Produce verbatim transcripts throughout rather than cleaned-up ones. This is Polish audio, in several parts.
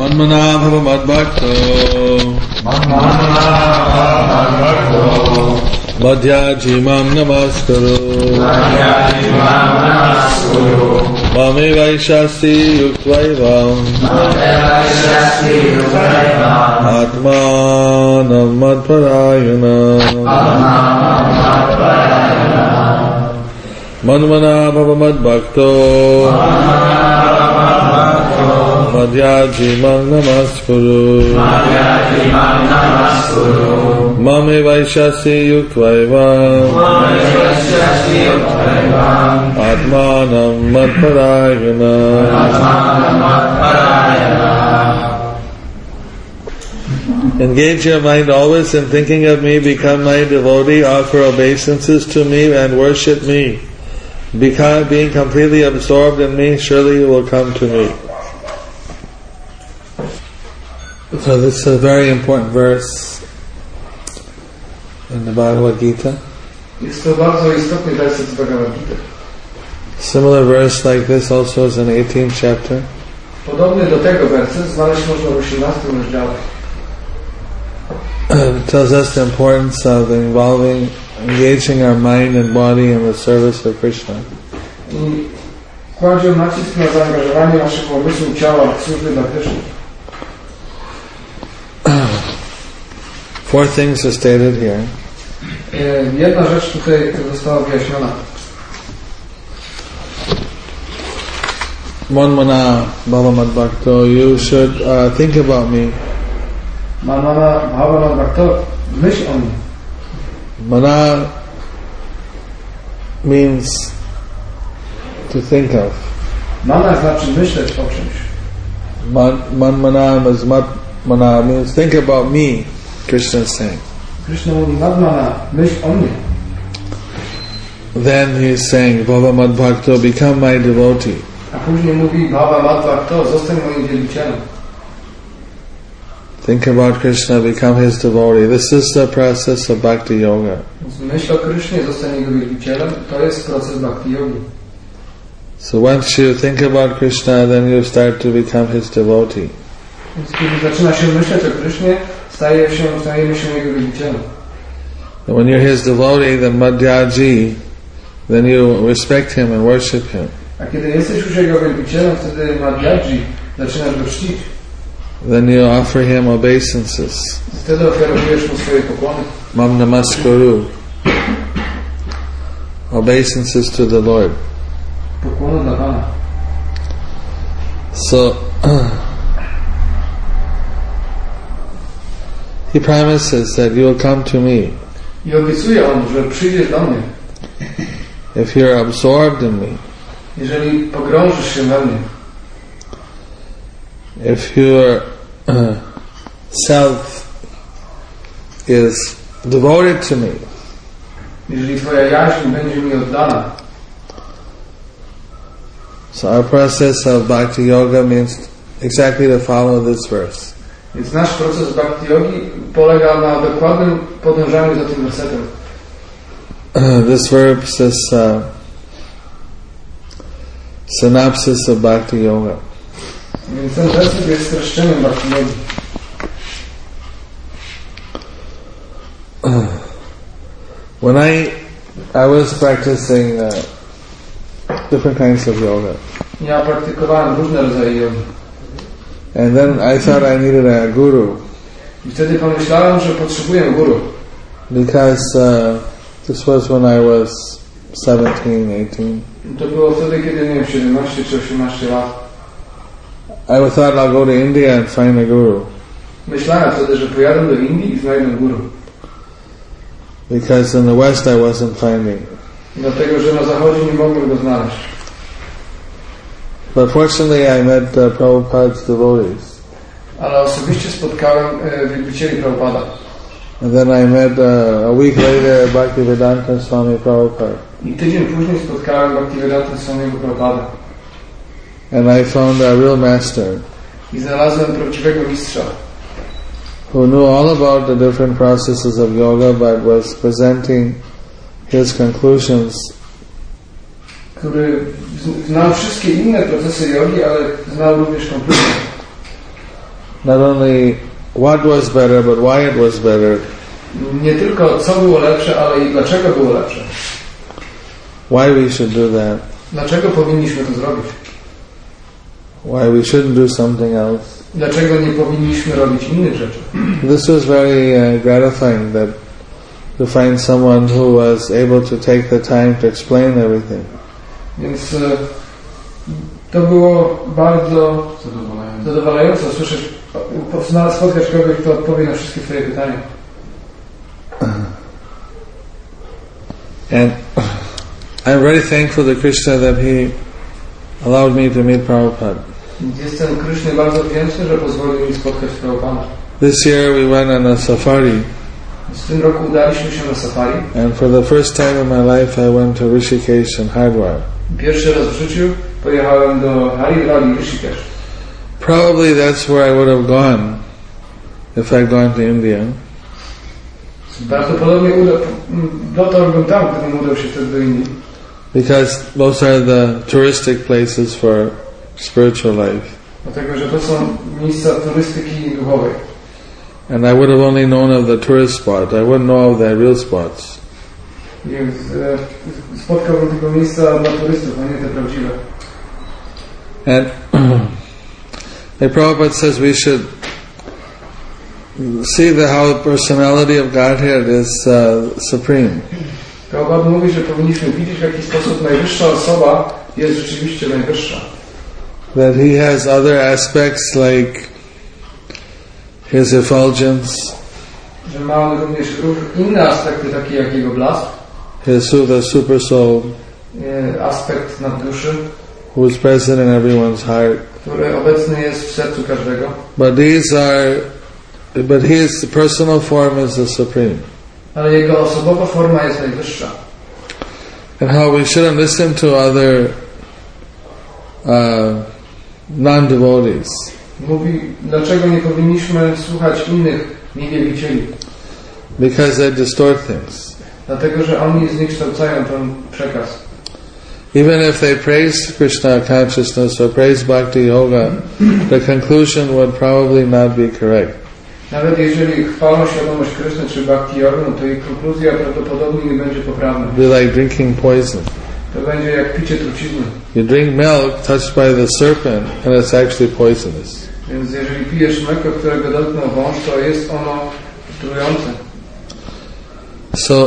Manmana bhava madbhakto Madhyaji mam namaskuru Mame vaishasti yutvaivam Atmanam madparayana Manmana bhava madbhakto Madhyaji mam namaskuru Mame vaishasti yutvaivam Atmanam madparayana. Engage your mind always in thinking of me, become my devotee, offer obeisances to me and worship me. Become, being completely absorbed in me, surely you will come to me. So this is a very important verse in the Bhagavad Gita. Jest to bardzo istotny werset z Bhagavad Gita. Similar verse like this also is in eighteenth chapter. Podobny do tego werset znaleźć można w osiemnastym rozdziale. It tells us the importance of involving, engaging our mind and body in the service of Krishna. I kładzie nacisk na zaangażowanie naszego umysłu i ciała w służbie dla Kryszny. Four things are stated here. Jedna rzecz tutaj została wyjaśniona. Manmana bhava madbhakto, you should uh, think about me. Manmana bhava madbhakto, myśl o mnie. Mana means to think of. Mana znaczy myśleć o czymś. Man, man mana is mat mana means think about me. Krishna is saying. Krishna mówi madmana, myśl o mnie. Then he is saying, bhava madbhakto, become my devotee. A później mówi bhava madbhakto, zostań moim wielbicielem. Think about Krishna, become his devotee. This is the process of bhakti yoga. Myśl o Krishnie, zostań jego wielbicielem. To jest proces bhakti yogi. So once you think about Krishna, then you start to become his devotee. Więc kiedy zaczyna się myśleć o Krishnie, staje się, stajemy się jego wielbicielem. And when you're his devotee, then Madhyaji, then you respect him and worship him. A kiedy jesteś już jego wielbicielem, wtedy Madhyaji, zaczynasz go czcić. Then you offer him obeisances. Wtedy ofiarujesz mu swoje pokłony. Mam namaskuru. Obeisances to the Lord. Pokłony dla Pana. So he promises that you will come to me. I obiecuje on, że przyjdziesz do mnie. If you're absorbed in me. Jeżeli pogrążysz się we mnie. If your uh, self is devoted to me. Jeżeli twoja jaźń będzie mi oddana. So our process of bhakti yoga means exactly to follow this verse. Więc nasz proces bhakti yogi polega na dokładnym podążaniu za tym wersetem. Uh, this verse is uh, synopsis of bhakti yoga. Więc ten werset jest streszczeniem bhakti yogi. Uh, when I I was practicing uh, different kinds of yoga. Ja praktykowałem różne rodzaje jogi. And then I thought I needed a guru. I wtedy pomyślałem, że potrzebuję guru. Because uh, this was when I was seventeen, eighteen. To było wtedy, kiedy miałem siedemnaście czy osiemnaście lat. I thought I'll go to India and find a guru. Myślałem wtedy, że pojadę do Indii i znajdę guru. Because in the West I wasn't finding. Dlatego, że na zachodzie nie mogłem go znaleźć. But fortunately I met uh, Prabhupada's devotees. Ale osobiście spotkałem e, wielbicieli Prabhupada. And then I met uh, a week later Bhaktivedanta Swami Prabhupada. I tydzień później spotkałem Bhaktivedanta Swamiego Prabhupada. And I found a real master. I znalazłem prawdziwego mistrza. Who knew all about the different processes of yoga, but was presenting his conclusions. Który znał wszystkie inne procesy jogi, ale znał również konkluzje. not only what was better, but why it was better. Nie tylko co było lepsze, ale i dlaczego było lepsze. Why we should do that. Dlaczego powinniśmy to zrobić? Why we shouldn't do something else. Dlaczego nie powinniśmy robić innych rzeczy? This was very uh, gratifying that to find someone who was able to take the time to explain everything. Więc e, to było bardzo zadowalające słyszeć, spotkać kogoś, kto odpowie na wszystkie twoje pytania. And I'm very thankful to Krishna that he allowed me to meet Prabhupada. Jestem Krishnie bardzo wdzięczny, że pozwolił mi spotkać Prabhupada. This year we went on a safari. W tym roku udaliśmy się na safari. And for the first time in my life I went to Rishikesh and Hardwar. Pierwszy raz w życiu pojechałem do Haridwar i Rishikesh. Probably that's where I would have gone if I'd gone to India. Prawdopodobnie uda, dotarłbym tam, gdybym udał się wtedy do Indii. Because those are the touristic places for spiritual life. Dlatego, że to są miejsca turystyki duchowej. And I would have only known of the tourist spot. I wouldn't know of the real spots. Więc e, spotkałbym tylko miejsca dla turystów, a nie te prawdziwe. And like Prabhupada says, we should see the, how the personality of Godhead is uh, supreme. Prabhupada mówi, że powinniśmy widzieć, w jaki sposób najwyższa osoba jest rzeczywiście najwyższa. That he has other aspects like his effulgence, że ma on również inne aspekty, takie jak jego blask, his the super soul, aspekt nadduszy, who is present in everyone's heart, który obecny jest w sercu każdego. But these are, but his personal form is the supreme. Ale jego osobowa forma jest najwyższa. And how we shouldn't listen to other uh, non-devotees. Mówi, dlaczego nie powinniśmy słuchać innych niewielbicieli? Because they distort things. Dlatego, że oni zniekształcają ten przekaz. Even if they praise Krishna consciousness or praise Bhakti Yoga, the conclusion would probably not be correct. Nawet jeżeli chwalą świadomość Kryszny czy Bhakti Yoga, no to jej konkluzja prawdopodobnie nie będzie poprawna. Be like drinking poison. To będzie jak picie trucizny. You drink milk touched by the serpent and it's actually poisonous. Więc jeżeli pijesz mleko, którego dotknął wąż, to jest ono trujące. So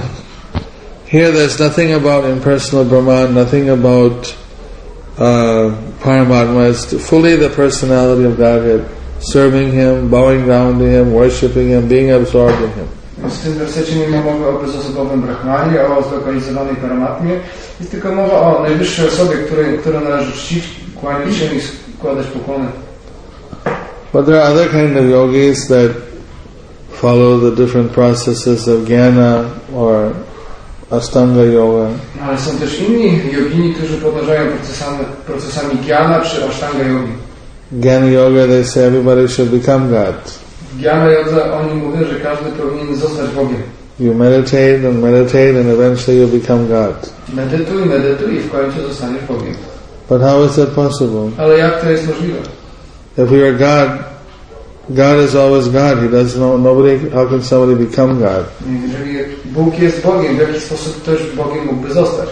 here there's nothing about impersonal Brahman, nothing about uh, Paramatma. It's fully the personality of Godhead, serving Him, bowing down to Him, worshipping Him, being absorbed in Him. W tym wersecie nie ma mowy o bezosobowym Brahmanie, o zlokalizowanej Paramatmie. Jest tylko mowa o najwyższej osobie, której, którą należy czcić, kłaniać się i składać pokłony. But there are other kind of yogis that follow the different processes of jnana or Ashtanga yoga. Ale są też inni jogini, którzy podążają procesami, procesami jnana czy Ashtanga yogi. Jnana yoga, they say everybody should become God. W jnana yodze oni mówią, że każdy powinien zostać Bogiem. You meditate and meditate and eventually you become God. Medytuj, medytuj i w końcu zostaniesz Bogiem. But how is that possible? Ale jak to jest możliwe? If we are God, God is always God. He doesn't know, nobody, how can somebody become God? Jeżeli Bóg jest Bogiem, w jaki sposób też Bogiem mógłby zostać?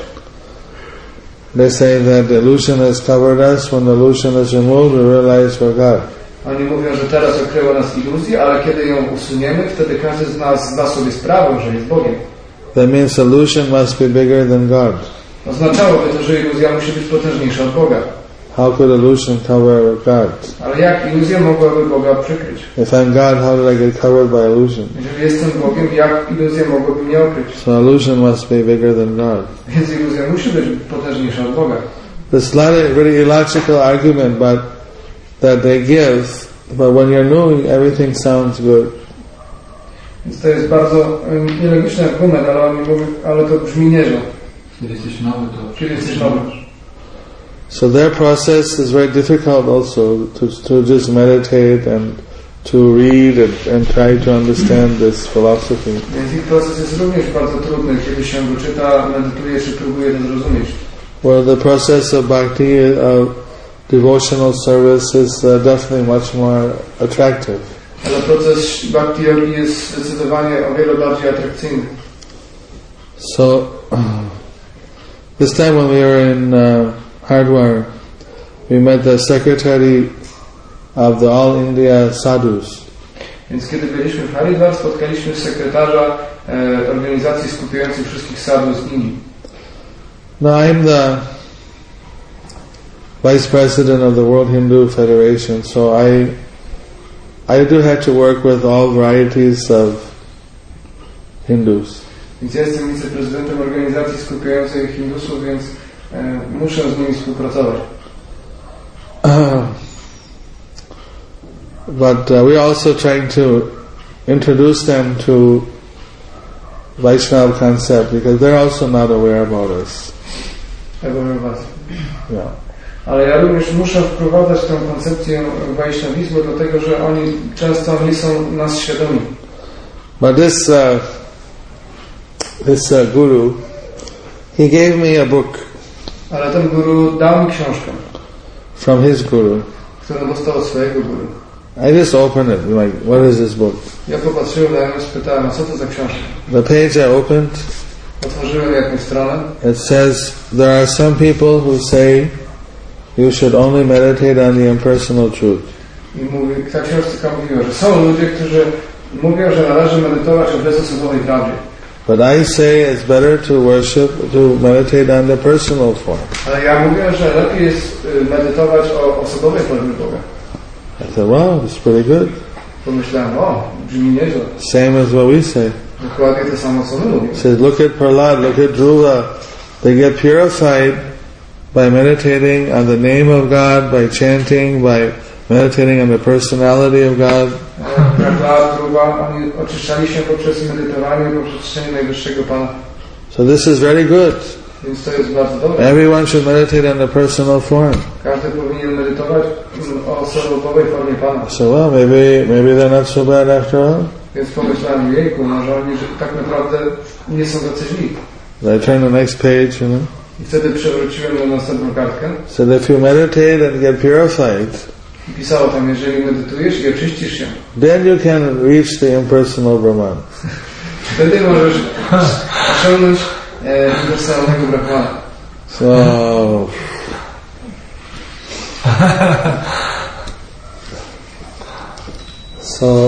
They say that illusion has covered us. When the illusion is removed, we realize we're God. Oni mówią, że teraz okryła nas iluzja, ale kiedy ją usuniemy, wtedy każdy z nas zda sobie sprawę, że jest Bogiem. That means illusion must be bigger than God. Oznaczałoby to, że iluzja musi być potężniejsza od Boga. How could illusion cover God? Ale jak iluzja mogłaby Boga przykryć? If I'm God, how did I get covered by illusion? Jeżeli jestem Bogiem, jak iluzja mogłaby mnie okryć? So illusion must be bigger than God. Więc iluzja musi być potężniejsza od Boga. There's a lot of very illogical argument, but that they give, but when you're knowing, everything sounds good. Więc to jest bardzo nielogiczny argument, ale oni mówią, ale to brzmi nieźle. Kiedy jesteś nowy, to... Kiedy jesteś nowy. So their process is very difficult also to to just meditate and to read and, and try to understand this philosophy. Więc ich proces jest również bardzo trudny, kiedy się go czyta, medytuje czy próbuje to zrozumieć. Where the process of bhakti, of devotional service is uh, definitely much more attractive. Ale proces bhakti yogi jest zdecydowanie o wiele bardziej atrakcyjny. So, this time when we were in uh, Hardwar, we met the secretary of the All India Sadhus. Więc kiedy byliśmy w Haridwar, spotkaliśmy sekretarza e, organizacji skupiającej wszystkich sadhus z Indii. Now I'm the vice president of the World Hindu Federation, so I I do have to work with all varieties of Hindus. Więc ja jestem wiceprezydentem organizacji skupiającej Hindusów, więc e, muszę z nimi współpracować. Uh, but uh, we're also trying to introduce them to Vaishnava concept because they're also not aware about us. Yeah. Ale ja również muszę wprowadzać tę koncepcję Vaishnavizmu, dlatego że oni często nie są nas świadomi. But this uh, this uh, guru, he gave me a book. Ale ten guru dał mi książkę. From his guru. Którą dostał od swojego guru. I just opened it, like, what is this book? Ja popatrzyłem na nią, spytałem, co to za książka? The page I opened. Otworzyłem jakąś stronę. It says there are some people who say you should only meditate on the impersonal truth. I mówi, ta książka mówiła, że są ludzie, którzy mówią, że należy medytować o bezosobowej prawdzie. But I say it's better to worship, to meditate on the personal form. Ale ja mówię, że lepiej jest medytować o osobowej formie Boga. I thought, wow, it's pretty good. Pomyślałem, o, brzmi nieźle. Same as what we say. Dokładnie to samo, co my mówimy. It says, look at Prahlad, look at Dhruva. They get purified by meditating on the name of God, by chanting, by meditating on the personality of God. Prahlad, Dhruva, oni oczyszczali się poprzez medytowanie, poprzez czczenie Najwyższego Pana. So this is very good. Więc to jest bardzo dobre. Everyone should meditate on the personal form. Każdy powinien medytować o osobowej formie Pana. So well, maybe maybe they're not so bad after all. Więc pomyślałem, jejku, może oni że tak naprawdę nie są tacy źli. I turn the next page, you know. I wtedy przewróciłem na następną kartkę. So if you meditate and get purified, I pisało tam, jeżeli medytujesz i oczyścisz się, then you can reach the impersonal Brahman. wtedy możesz osiągnąć e, uniwersalnego Brahmana. So So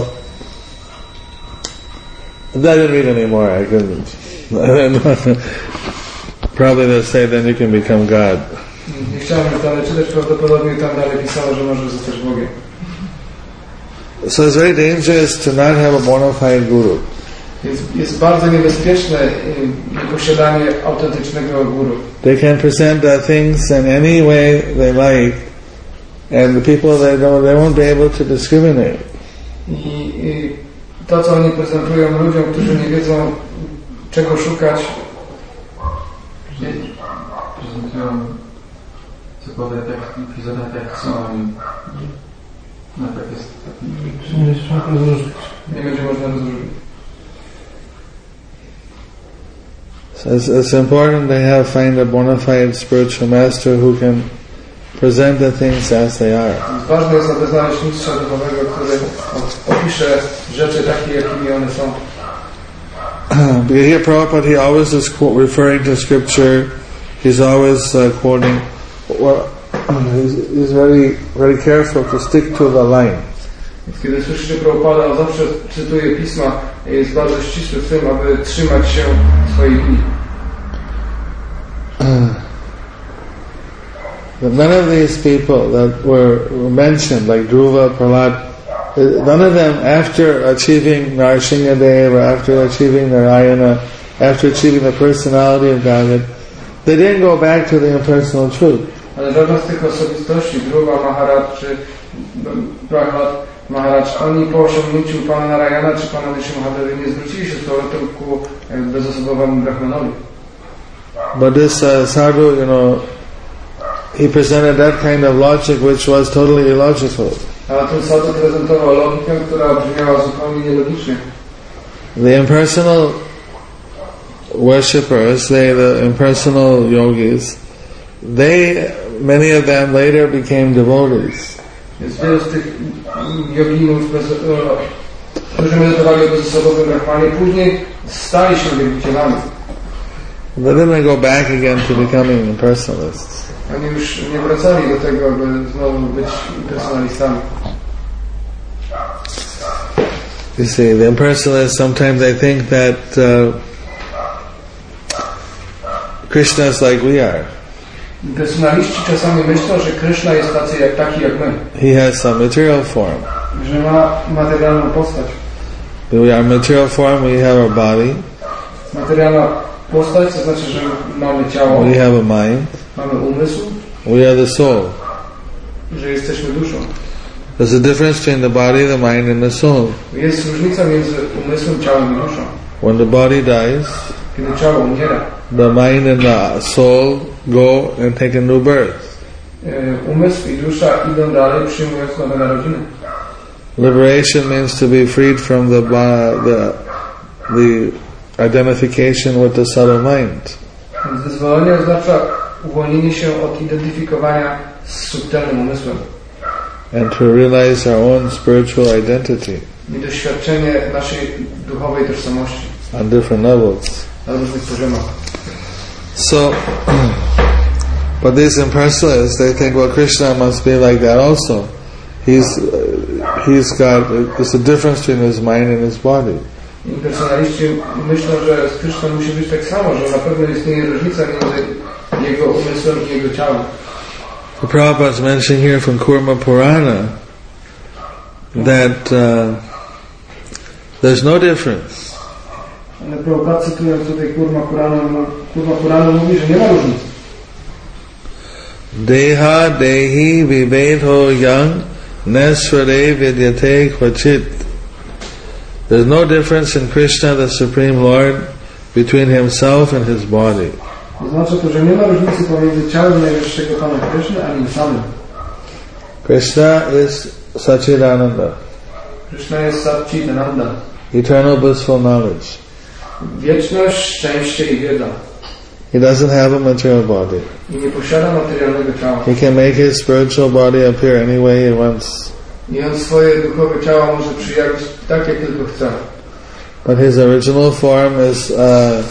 that didn't read anymore. I couldn't. Probably they'll say then you can become God. Nie chciałem już dalej czytać, prawdopodobnie tam dalej pisało, że możesz zostać Bogiem. So it's very dangerous to not have a bona fide guru. Jest, jest bardzo niebezpieczne nieposiadanie autentycznego guru. They can present their things in any way they like, and the people they don't, they won't be able to discriminate. I, I to, co oni prezentują ludziom, którzy nie wiedzą, czego szukać, prezentują cokolwiek tak, epizody tak chcą i no tak jest. Nie będzie można rozróżnić. So it's, it's important to have find a bona fide spiritual master who can present the things as they are. Ważne jest, aby znaleźć mistrza duchowego, który opisze rzeczy takie, jakimi one są. Because here Prabhupada, he always is referring to scripture. He's always uh, quoting. Well, he's, he's very, very careful to stick to the line. Więc kiedy słyszycie Prabhupada, on zawsze cytuje pisma i jest bardzo ścisły w tym, aby trzymać się swojej linii. None of these people that were mentioned, like Dhruva, Prahlad, none of them, after achieving Narsinghadev or after achieving Narayana, after achieving the personality of Godhead, they didn't go back to the impersonal truth. Ale żadna z tych osobistości, Dhruva, Maharaj czy Prahlad, Maharaj, oni po osiągnięciu Pana Narayana czy Pana Nrsimhadevi nie zwrócili się z powrotem ku bezosobowemu Brahmanowi. But this uh, sadhu, you know, he presented that kind of logic which was totally illogical. A ten sadhu prezentował logikę, która brzmiała zupełnie nielogicznie. The impersonal worshippers, they, the impersonal yogis, they many of them later became devotees. Więc wielu z tych joginów, bez, którzy medytowali o bezosobowym Brahmanie, później stali się wielbicielami. They didn't go back again to becoming impersonalists. Oni już nie wracali do tego, by znowu być impersonalistami. You see, the impersonalists, sometimes they think that uh, Krishna is like we are. Impersonaliści czasami myślą, że Krishna jest tacy jak, taki jak my. He has some material form. Że ma materialną postać. But we are material form, we have our body. Materialna postać, to znaczy, że mamy ciało. We have a mind. Mamy umysł. We are the soul. Że jesteśmy duszą. There's a difference between the body, the mind and the soul. Jest różnica między umysłem, ciałem i duszą. When the body dies, kiedy ciało umiera, the mind and the soul go and take a new birth. Umysł i dusza idą dalej, przyjmując nowe narodziny. Liberation means to be freed from the the the identification with the subtle mind. Więc wyzwolenie oznacza uwolnienie się od identyfikowania z subtelnym umysłem. And to realize our own spiritual identity. I doświadczenie naszej duchowej tożsamości. On different levels. Na różnych poziomach. So, but these impersonalists, they think, well, Krishna must be like that also. He's uh, he's got there's a difference between his mind and his body. Impersonaliści myślą, że z Krishna musi być tak samo, że na pewno istnieje różnica między jego umysłem i jego ciałem. The Prabhupada is mentioning here from Kurma Purana that uh, there's no difference. Ale Prabhupada, cytując tutaj Kurma Purana, Kurma Purana mówi, że nie ma różnicy. Deha dehi vibedho yang nesvare vidyate kvachit. There's no difference in Krishna, the Supreme Lord, between himself and his body. Oznacza to, że nie ma różnicy pomiędzy ciałem Najwyższego Pana Krishna a nim samym. Krishna is Satchidananda. Krishna jest Satchidananda. Eternal blissful knowledge. Wieczność, szczęście i wiedza. He doesn't have a material body. I nie posiada materialnego ciała. He can make his spiritual body appear any way he wants. I on swoje duchowe ciało może przyjawić tak, jak tylko chce. But his original form is uh,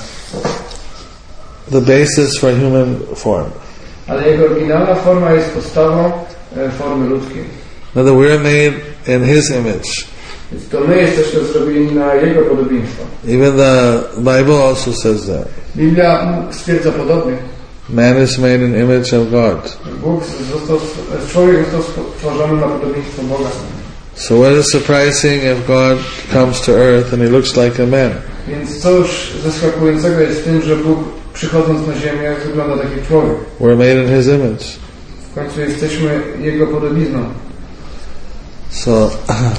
the basis for human form. Ale jego oryginalna forma jest podstawą e, formy ludzkiej. Now that we're made in his image. Więc to my jesteśmy zrobieni na jego podobieństwo. Even the Bible also says that. Biblia stwierdza podobnie. Man is made in image of God. Bóg został, człowiek został stworzony na podobieństwo Boga. So what is surprising if God comes to earth and he looks like a man? Więc cóż zaskakującego jest w tym, że Bóg przychodząc na ziemię wygląda tak jak człowiek. We're made in his image. W końcu jesteśmy jego podobizną. So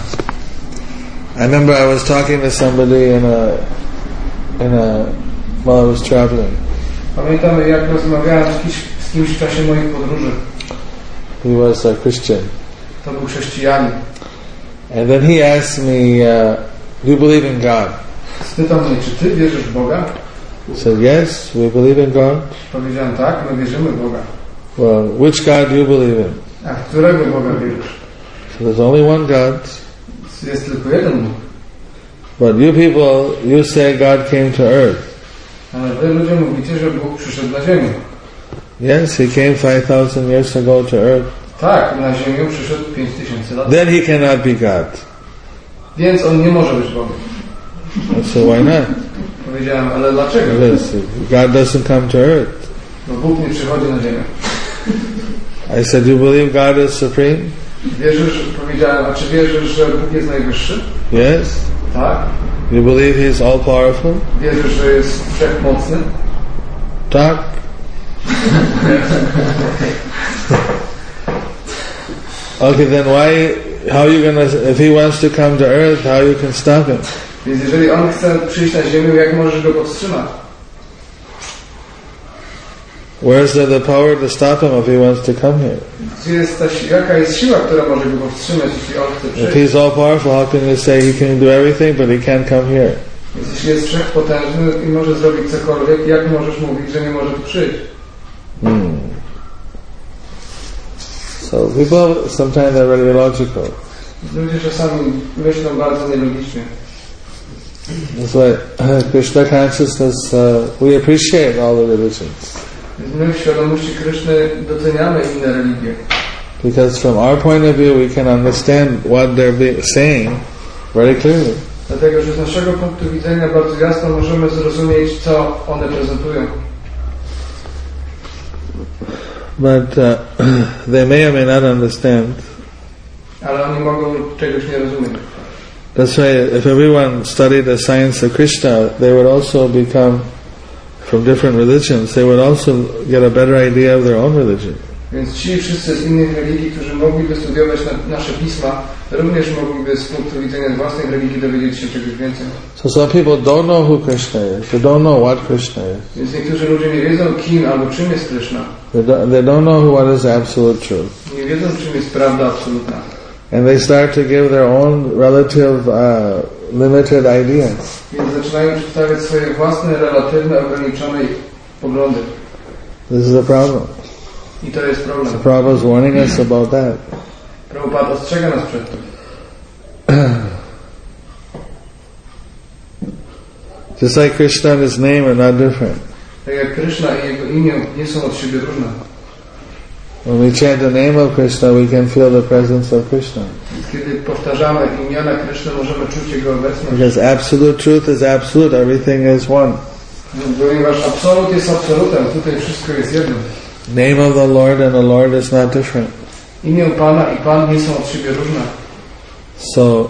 I remember I was talking to somebody in a in a while I was traveling. Pamiętam, jak rozmawiałem z kimś, z kimś w czasie moich podróży. He was a Christian. To był chrześcijanin. And then he asked me, uh, "Do you believe in God?" Spytał mnie, czy ty wierzysz w Boga? I said, "Yes, we believe in God." Powiedziałem, tak, my wierzymy w Boga. Well, which God do you believe in? A w którego Boga wierzysz? So there's only one God. Jest tylko jeden Bóg. But you people, you say God came to earth. Ale wy ludzie mówicie, że Bóg przyszedł na ziemię. Yes, he came five thousand years ago to earth. Tak, na ziemię przyszedł pięć tysięcy lat. Then he cannot be God. Więc on nie może być Bogiem. So why not? Powiedziałem, ale dlaczego? Yes, God doesn't come to earth. No Bóg nie przychodzi na ziemię. I said, you believe God is supreme? Wierzysz, powiedziałem, a czy wierzysz, że Bóg jest najwyższy? Yes. Tak. You believe He's all powerful? Wierzysz, że jest wszechmocny? Tak. Okay, then why, how are you gonna, if He wants to come to earth, how you can stop Him? Więc jeżeli On chce przyjść na ziemię, jak możesz Go powstrzymać? Where's there the power to stop Him if He wants to come here? Gdzie jest ta, si- jaka jest siła, która może Go powstrzymać, jeśli On chce If przyjść? He's all powerful, how can you say He can do everything, but He can't come here? Więc jeśli jest wszechpotężny i może zrobić cokolwiek, jak możesz mówić, że nie może tu przyjść? Hmm. So people sometimes are very illogical. Ludzie czasami myślą bardzo nielogicznie. That's why uh, Krishna consciousness, uh, we appreciate all the religions. My w świadomości Kryszny doceniamy inne religie. Because from our point of view we can understand what they're be- saying very clearly. Dlatego, że z naszego punktu widzenia bardzo jasno możemy zrozumieć, co one prezentują. But uh, they may or may not understand. Ale oni mogą czegoś nie rozumieć. That's why if everyone studied the science of Krishna, they would also become, from different religions, they would also get a better idea of their own religion. Więc ci wszyscy z innych religii, którzy mogliby studiować na, nasze pisma, również mogliby z punktu widzenia własnych religii dowiedzieć się czegoś więcej. So some people don't know who Krishna is. They don't know what Krishna is. Więc niektórzy ludzie nie wiedzą, kim albo czym jest Kryszna. They don't, they don't know what is absolute truth. Nie wiedzą, czym jest prawda absolutna. And they start to give their own relative uh, limited ideas. Więc zaczynają przedstawiać swoje własne, relatywne, ograniczone poglądy. This is the problem. I to jest problem. The Prabhupada is warning us about that. Prabhupada ostrzega nas przed tym. Just like Krishna and his name are not different. Tak jak Kryszna i jego imię nie są od siebie różne. When we chant the name of Krishna, we can feel the presence of Krishna. Kiedy powtarzamy imiona Kryszny, możemy czuć jego obecność. Because absolute truth is absolute, everything is one. Ponieważ absolut jest absolutem, tutaj wszystko jest jedno. Name of the Lord and the Lord is not different. Imię Pana i Pan nie są od siebie różne. So,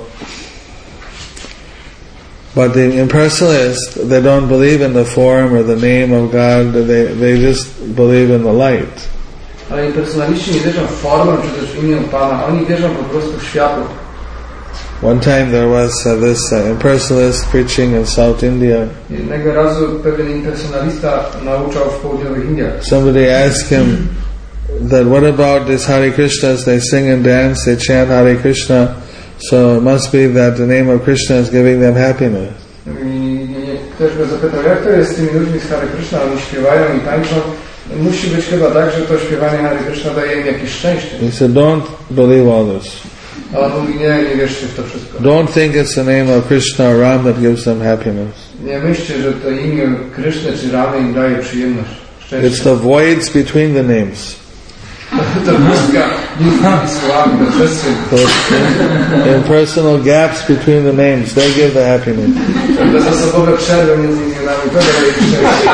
but the impersonalists, they don't believe in the form or the name of God, they, they just believe in the light. Ale impersonaliści nie wierzą w formę czy też w imię Pana, oni wierzą po prostu w światło. One time there was uh, this uh, impersonalist preaching in South India. Jednego razu pewien impersonalista nauczał w południowych Indiach. Somebody asked him that what about these Hare Krishnas, they sing and dance, they chant Hare Krishna, so it must be that the name of Krishna is giving them happiness. I ktoś go zapytał, jak to jest z tymi ludźmi z Hare Krishna, oni śpiewają i tańczą. Musi być chyba tak, że to śpiewanie Hare Krishna daje im jakieś szczęście. He said, don't believe all this. A on mówi, nie, nie wierzcie w to wszystko. Don't think it's the name of Krishna or Ram that gives them happiness. Nie myślcie, że to imię Kryszny czy Ramy im daje przyjemność, szczęście. It's the voids between the names. To pustka między tymi słowami, to przestrzeń. Those impersonal gaps between the names, they give the happiness. Bezosobowe przerwy między imionami, to daje szczęście.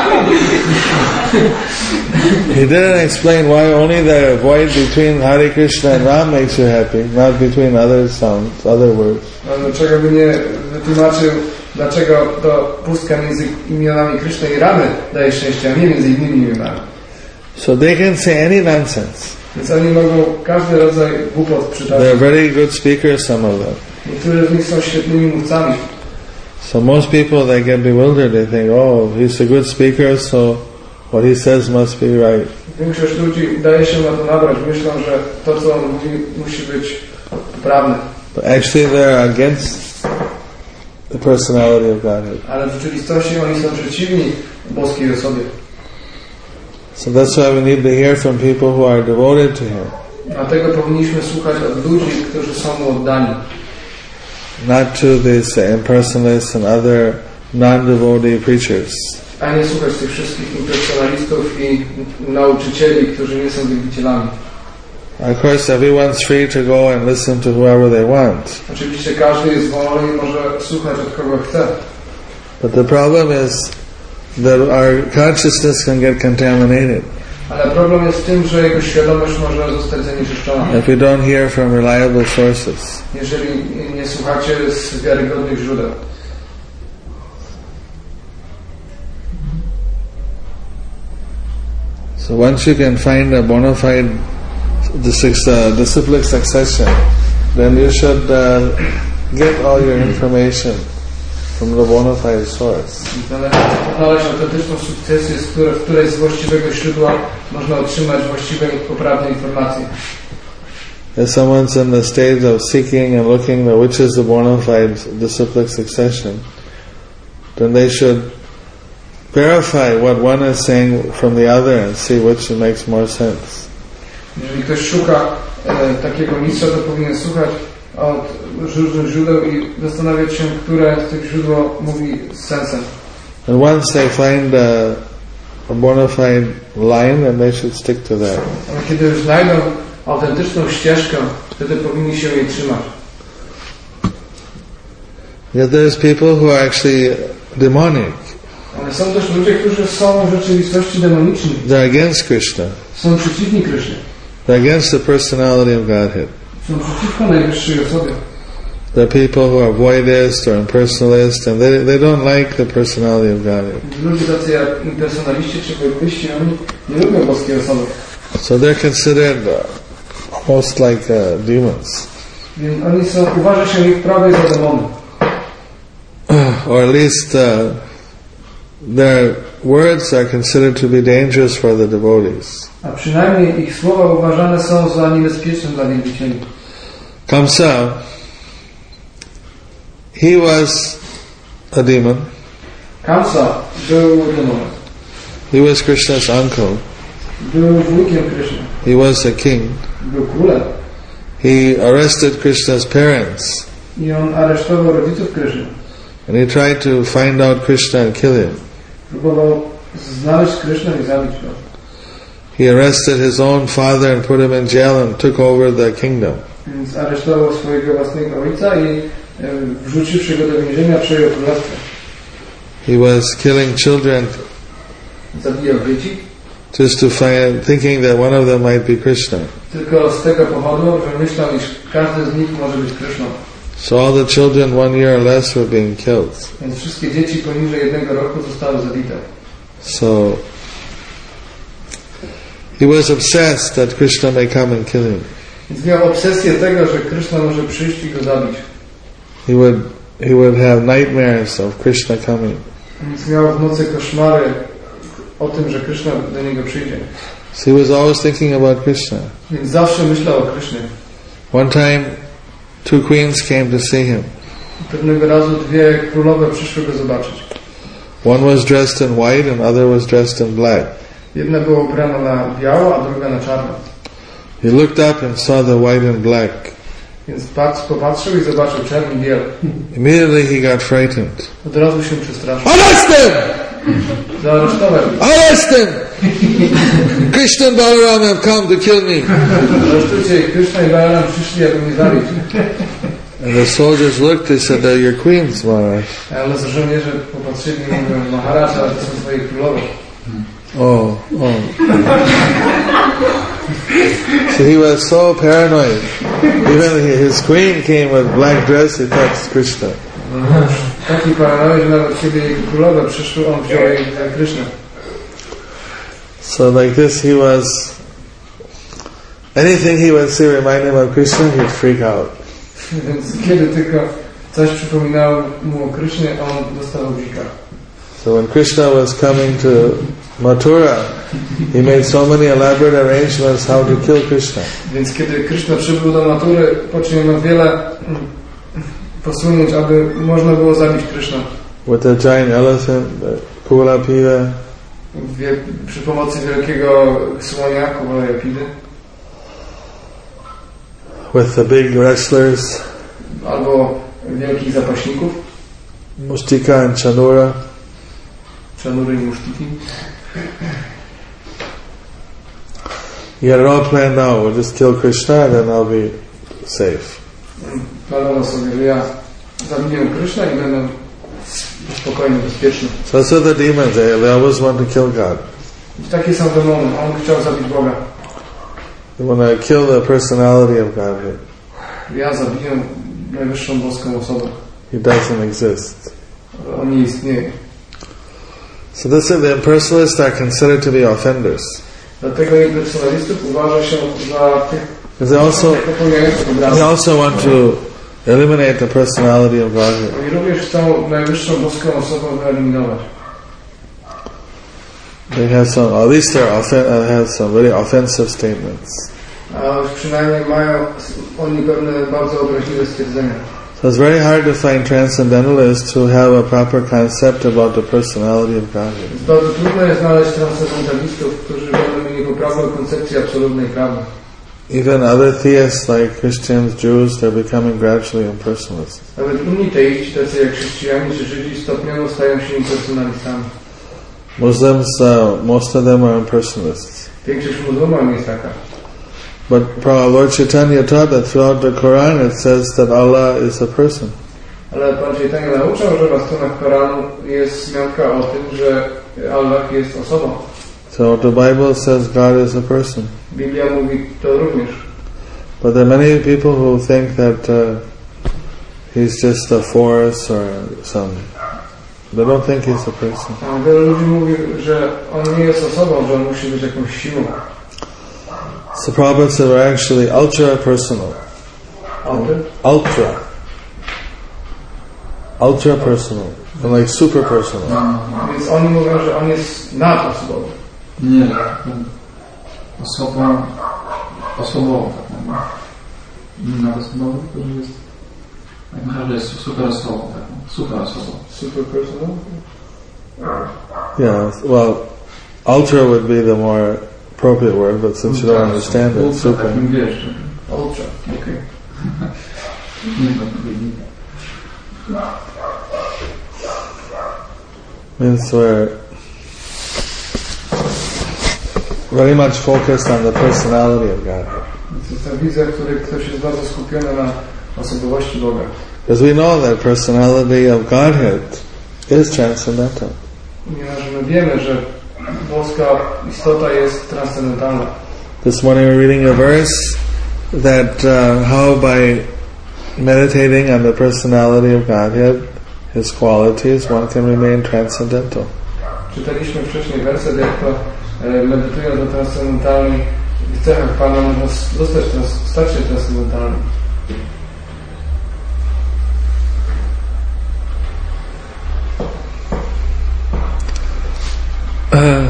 He didn't explain why only the void between Hare Krishna and Ram makes you happy, not between other sounds, other words. No, dlaczego by nie wytłumaczył, dlaczego to pustka między imionami Kryszny i Ramy daje szczęście, a nie między innymi imionami. So they can say any nonsense. Więc oni mogą każdy rodzaj głupot przytaczać. They're very good speakers, some of them. Niektórzy z nich są świetnymi mówcami. So most people, they get bewildered. They think, oh, he's a good speaker, so what he says must be right. Większość ludzi daje się na to nabrać. Myślą, że to, co on mówi, musi być poprawne. But actually they're against the personality of Godhead. Ale w rzeczywistości oni są przeciwni boskiej osobie. So that's why we need to hear from people who are devoted to Him. Dlatego powinniśmy słuchać od ludzi, którzy są mu oddani. Not to these impersonalists and other non-devotee preachers. A nie słuchać tych wszystkich impersonalistów i nauczycieli, którzy nie są wielbicielami. Of course, everyone's free to go and listen to whoever they want. Oczywiście każdy jest wolny i może słuchać od kogo chce. But the problem is that our consciousness can get contaminated. Ale problem jest w tym, że jego świadomość może zostać zanieczyszczona. If you don't hear from reliable sources. Jeżeli nie słuchacie z wiarygodnych źródeł. So once you can find a bona fide uh, disciplic succession, then you should uh, get all your information from the bona fide source. Znaleźć autentyczną sukcesję, z której, w której z właściwego źródła można otrzymać właściwe i poprawne informacje. If someone's in the stage of seeking and looking at which is the bona fide disciplic succession, then they should verify what one is saying from the other and see which makes more sense. Jeżeli ktoś szuka e, takiego mistrza, to powinien słuchać od różnych źródeł i zastanawiać się, które z tych źródeł mówi z sensem. And once they find a, a bona fide line, then they should stick to that. A kiedy już znajdą autentyczną ścieżkę, wtedy powinni się jej trzymać. Yet there's people who are actually demonic. Ale są też ludzie, którzy są w rzeczywistości demoniczni. They're against Krishna. Są przeciwni Krysznie. They're against the personality of Godhead. Są przeciwko najwyższej osobie. There are people who are voidist or impersonalist, and they they don't like the personality of Godhead. Ludzie tacy jak impersonaliści czy voidyści, oni nie lubią boskiej osoby. So they're considered uh, almost like uh, demons. Więc oni są, uważa się ich prawie za demony. Or at least uh, their words are considered to be dangerous for the devotees. A przynajmniej ich słowa uważane są za niebezpieczne dla wielbicieli. Kamsa, he was a demon. Kamsa był demonem. He was Krishna's uncle. Był wujkiem Kryszny. He was a king. Był królem. He arrested Krishna's parents. I on aresztował rodziców Kryszny. And he tried to find out Krishna and kill him. Próbował znaleźć Krysznę i zabić go. He arrested his own father and put him in jail and took over the kingdom. Więc aresztował swojego własnego ojca i e, wrzuciwszy go do więzienia, przejął królestwo. He was killing children Zabijał dzieci. just to find, thinking that one of them might be Krishna. Tylko z tego powodu, że myślał, iż każdy z nich może być Kryszną. So all the children one year or less were being killed. Więc wszystkie dzieci poniżej jednego roku zostały zabite. So he was obsessed that Krishna may come and kill him. Więc miał obsesję tego, że Kryszna może przyjść i go zabić. He would he would have nightmares of Krishna coming. Więc miał w nocy koszmary o tym, że Kryszna do niego przyjdzie. So he was always thinking about Krishna. Więc zawsze myślał o Krysznie. One time, two queens came to see him. Pewnego razu dwie królowe przyszły go zobaczyć. One was dressed in white and other was dressed in black. Jedna była ubrana na biało, a druga na czarno. He looked up and saw the white and black. Więc patrz, popatrzył i zobaczył czerń i biel. Immediately he got frightened. Od razu się przestraszył. Arrest him! Zaaresztował. Arrest him! Krishna and Balaram have come to kill me. Aresztujcie ich, Kryszna i Balaram przyszli, aby mnie zabić. And the soldiers looked, they said, they're your queens, Maharaj. Ale żołnierze popatrzyli i mówią, Maharaj, ale to są twoje królowe. Oh, oh. So he was so paranoid. Even his queen came with black dress, he thought it's Krishna. Taki paranoid, że nawet kiedy jego królowe przyszły, on wziął jej za Krysznę. So like this he was, anything he would see remind him of Krishna, he'd freak out. Więc kiedy tylko coś przypominało mu o Krysznie, on dostał dzika. So when Krishna was coming to Mathura, he made so many elaborate arrangements how to kill Krishna. Więc kiedy Kryszna przybył do Matury, poczyniono wiele posunięć, aby można było zabić Krysznę. With the giant elephant, the Kulapida, Wie, przy pomocy wielkiego słonia, Kuwalayapidy, with the big wrestlers, albo wielkich zapaśników, Mustika and Chanura. Czanury i Musztiki. He had it all planned out. We'll just kill Krishna and then I'll be safe. Planował sobie, że ja zabiję Krysznę i będę spokojny, bezpieczny. So that's what the demons, they, they always want to kill God. I takie są demony. On chciał zabić Boga. They want to kill the personality of Godhead. Ja zabiję najwyższą boską osobę. He doesn't exist. On nie istnieje. So this is, the impersonalists are considered to be offenders. Dlatego impersonalistów uważa się za tych, Because they also, popełniających they obrazy. also want to eliminate the personality of Godhead. I również chcą najwyższą boską osobę wyeliminować. They have some, at least they offen- have some really offensive statements. A już przynajmniej mają oni pewne bardzo obraźliwe stwierdzenia. So it's very hard to find transcendentalists who have a proper concept about the personality of Godhead. Jest bardzo trudno jest znaleźć transcendentalistów, którzy będą mieli poprawną koncepcję absolutnej prawdy. even other theists like Christians, Jews, they're becoming gradually impersonalists. Nawet inni teiści, tacy jak chrześcijanie czy Żydzi, stopniowo stają się impersonalistami. Muslims, uh, most of them are impersonalists. Większość muzułman jest taka. But Lord Chaitanya taught that throughout the Quran it says that Allah is a person. Ale Pan Chaitanya nauczał, że na stronach Koranu jest wzmianka o tym, że Allah jest osobą. So the Bible says God is a person. Biblia mówi to również. But there are many people who think that uh, he's just a force or some. They don't think he's a person. A wielu ludzi mówi, że on nie jest osobą, że on musi być jakąś siłą. So Prabhupada said we're actually ultra personal. Ultra? Ultra. Ultra personal. And like super personal. Więc oni mówią, że on jest nadosobowy. Nie, osobą, osobową tak mówię. Nie nadosobowy, to jest, tak myślę, że jest super osobą, taką, super osobą. Super personal? Yeah, well, ultra would be the more appropriate word, but since you don't understand it, super. Ultra, okay. Means we're very much focused on the personality of God. To jest ta wizja, w której ktoś jest bardzo skupiony na osobowości Boga. Because we know that personality of Godhead is transcendental. Ponieważ my wiemy, że boska istota jest transcendentalna. This morning we're reading a verse that uh, how by meditating on the personality of Godhead, His qualities, one can remain transcendental. Czytaliśmy wcześniej werset, jak to e, medytując o transcendentalnych cechach Pana można zostać, stać się transcendentalnym. Uh,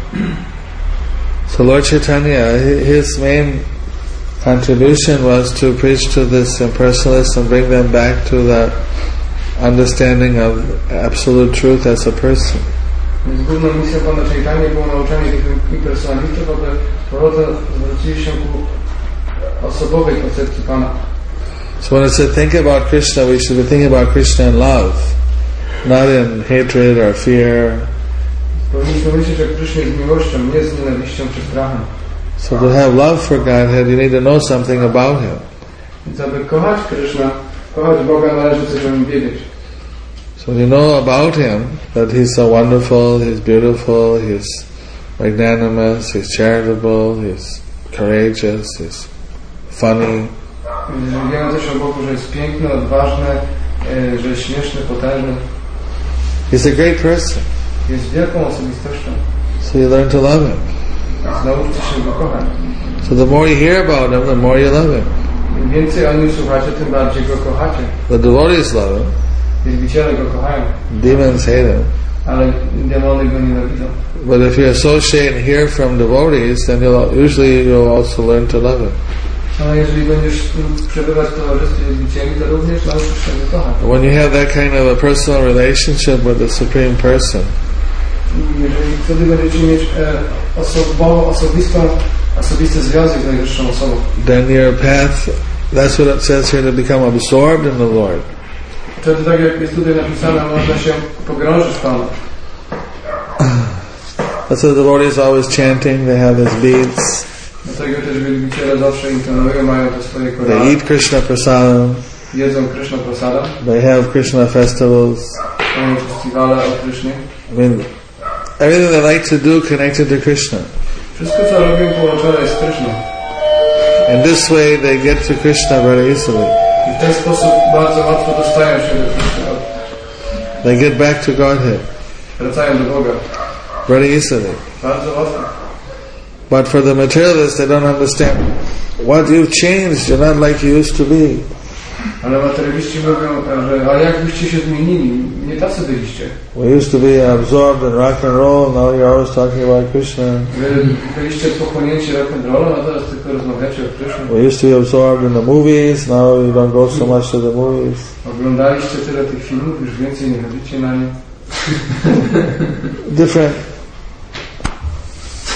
so Lord Chaitanya, his main contribution was to preach to this impersonalists and bring them back to the understanding of absolute truth as a person. Więc główną misją Pana Chaitanya było nauczanie tych impersonalistów, aby powrotem zwrócili się ku osobowej koncepcji Pana. So when I said think about Krishna, we should be thinking about Krishna in love, not in hatred or fear. Powinniśmy myśleć o Krishnie z miłością, nie z nienawiścią czy strachem. So to have love for Godhead, you need to know something about Him. Więc aby kochać Krishna, kochać Boga, należy coś o Nim wiedzieć. So you know about Him, that He's so wonderful, He's beautiful, He's magnanimous, He's charitable, He's courageous, He's funny. Jeżeli wiemy coś o Bogu, że jest piękny, odważny, że jest śmieszny, potężny. He's a great person. Jest wielką osobistością. So you learn to love Him. Więc nauczcie się Go kochać. So the more you hear about Him, the more you love Him. Im więcej o Nim słuchacie, tym bardziej Go kochacie. The devotees love Him. Wielbiciele Go kochają. Demons hate Him. Ale demony Go nienawidzą. But if you associate and hear from devotees, then you'll usually you'll also learn to love Him. No, jeżeli będziesz przebywać w towarzystwie wielbicieli, to również nauczysz się Go kochać. When you have that kind of a personal relationship with the Supreme Person, jeżeli wtedy będziecie mieć e, osobową, osobistą, osobisty związek z najwyższą osobą, then your path, that's what it says here, to become absorbed in the Lord. wtedy, tak jak jest tutaj napisane, można się pogrążyć w Panu. That's what the devotees always chanting, they have these beads. Dlatego też wielbiciele zawsze intonują, mają te swoje They korale, eat Krishna prasadam, jedzą Krishna prasadam, they have Krishna festivals. mają festiwale o Krishnie. I mean, everything they like to do connected to Krishna. Wszystko, co robią, połączone jest z Krishną. In this way they get to Krishna very easily. I w ten sposób bardzo łatwo dostają się do Krishna. They get back to Godhead Wracają do Boga. very easily. Bardzo łatwo. But for the materialists, they don't understand what you've changed. You're not like you used to be. Ale materialiści mówią, że a jak byście się zmienili? Nie tacy byliście. We used to be absorbed in rock and roll. Now you're always talking about Krishna. Wy byliście pochłonięci rock'n'rollem, a teraz tylko rozmawiacie o Krishnie. We used to be absorbed in the movies. Now you don't go so much to the movies. Oglądaliście tyle tych filmów, już więcej nie chodzicie na nie. Different.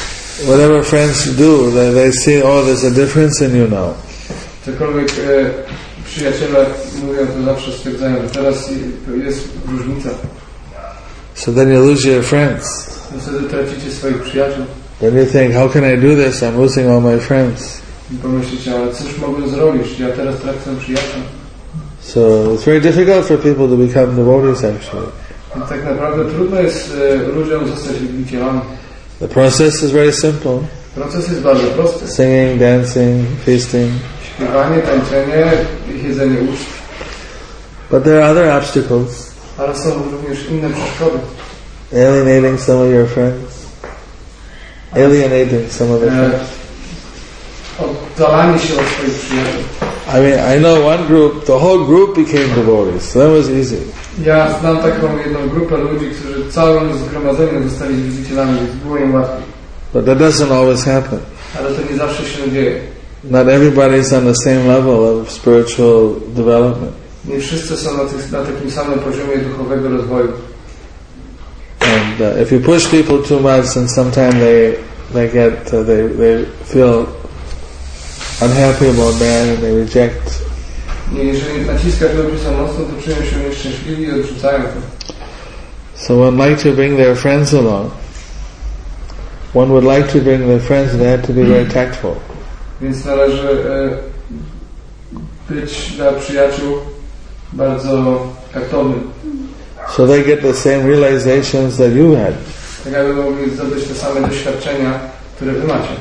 whatever friends do, they, they see, oh, there's a difference in you now. Cokolwiek e, przyjaciele mówią, to zawsze stwierdzają, że teraz jest różnica. So then you lose your friends. Wtedy tracicie swoich przyjaciół. Then you think, how can I do this? I'm losing all my friends. I pomyślicie, ale cóż mogę zrobić? Ja teraz tracę przyjaciół. So it's very difficult for people to become devotees actually. I tak naprawdę trudno jest e, ludziom zostać wielbicielami. The process is very simple. Proces jest bardzo prosty. Singing, dancing, feasting. Śpiewanie, tańczenie, jedzenie uczt. But there are other obstacles. Ale są również inne przeszkody. Alienating some of your friends. Alienating some of your friends. Oddalanie się od swoich przyjaciół. I mean, I know one group, the whole group became devotees. So that was easy. Ja znam taką jedną grupę ludzi, którzy całym zgromadzeniem zostali wielbicielami, więc było im łatwiej. But that doesn't always happen. Ale to nie zawsze się dzieje. Not everybody's on the same level of spiritual development. Nie wszyscy są na, tych, na takim samym poziomie duchowego rozwoju. And uh, if you push people too much, then sometimes they they get uh, they they feel unhappy about that and they reject. I jeżeli naciskasz ludzi za mocno, to czują się nieszczęśliwi i odrzucają to. So one like to bring their friends along. One would like to bring their friends, and they have to be very tactful. Więc należy e, być dla przyjaciół bardzo taktownym. So they get the same realizations that you had. Tak aby mogli zdobyć te same doświadczenia, które wy macie.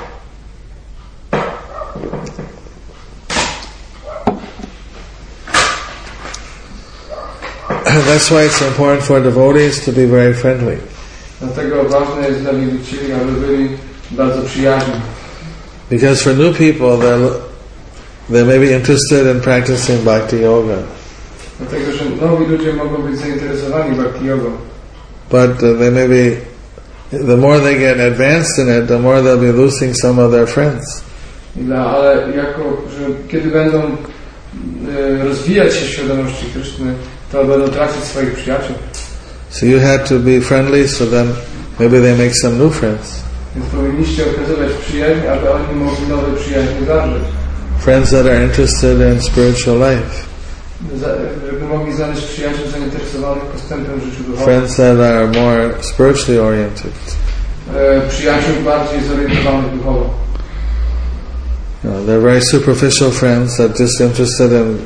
That's why it's important for devotees to be very friendly. Dlatego ważne jest dla wielbicieli, aby byli bardzo przyjaźni. Because for new people, they they may be interested in practicing bhakti yoga. Dlatego, że nowi ludzie mogą być zainteresowani bhakti jogą. But uh, they may be, the more they get advanced in it, the more they'll be losing some of their friends. Ale jako, że kiedy będą e, rozwijać się w świadomości Kryszny, to będą tracić swoich przyjaciół. So you have to be friendly, so then maybe they make some new friends. Więc powinniście okazywać przyjaźń, aby oni mogli nowe przyjaźnie zawrzeć. Friends that are interested in spiritual life. Żeby mogli znaleźć przyjaciół zainteresowanych postępem w życiu duchowym. Friends that are more spiritually oriented. E, przyjaciół bardziej zorientowanych duchowo. You know, they're very superficial friends that just interested in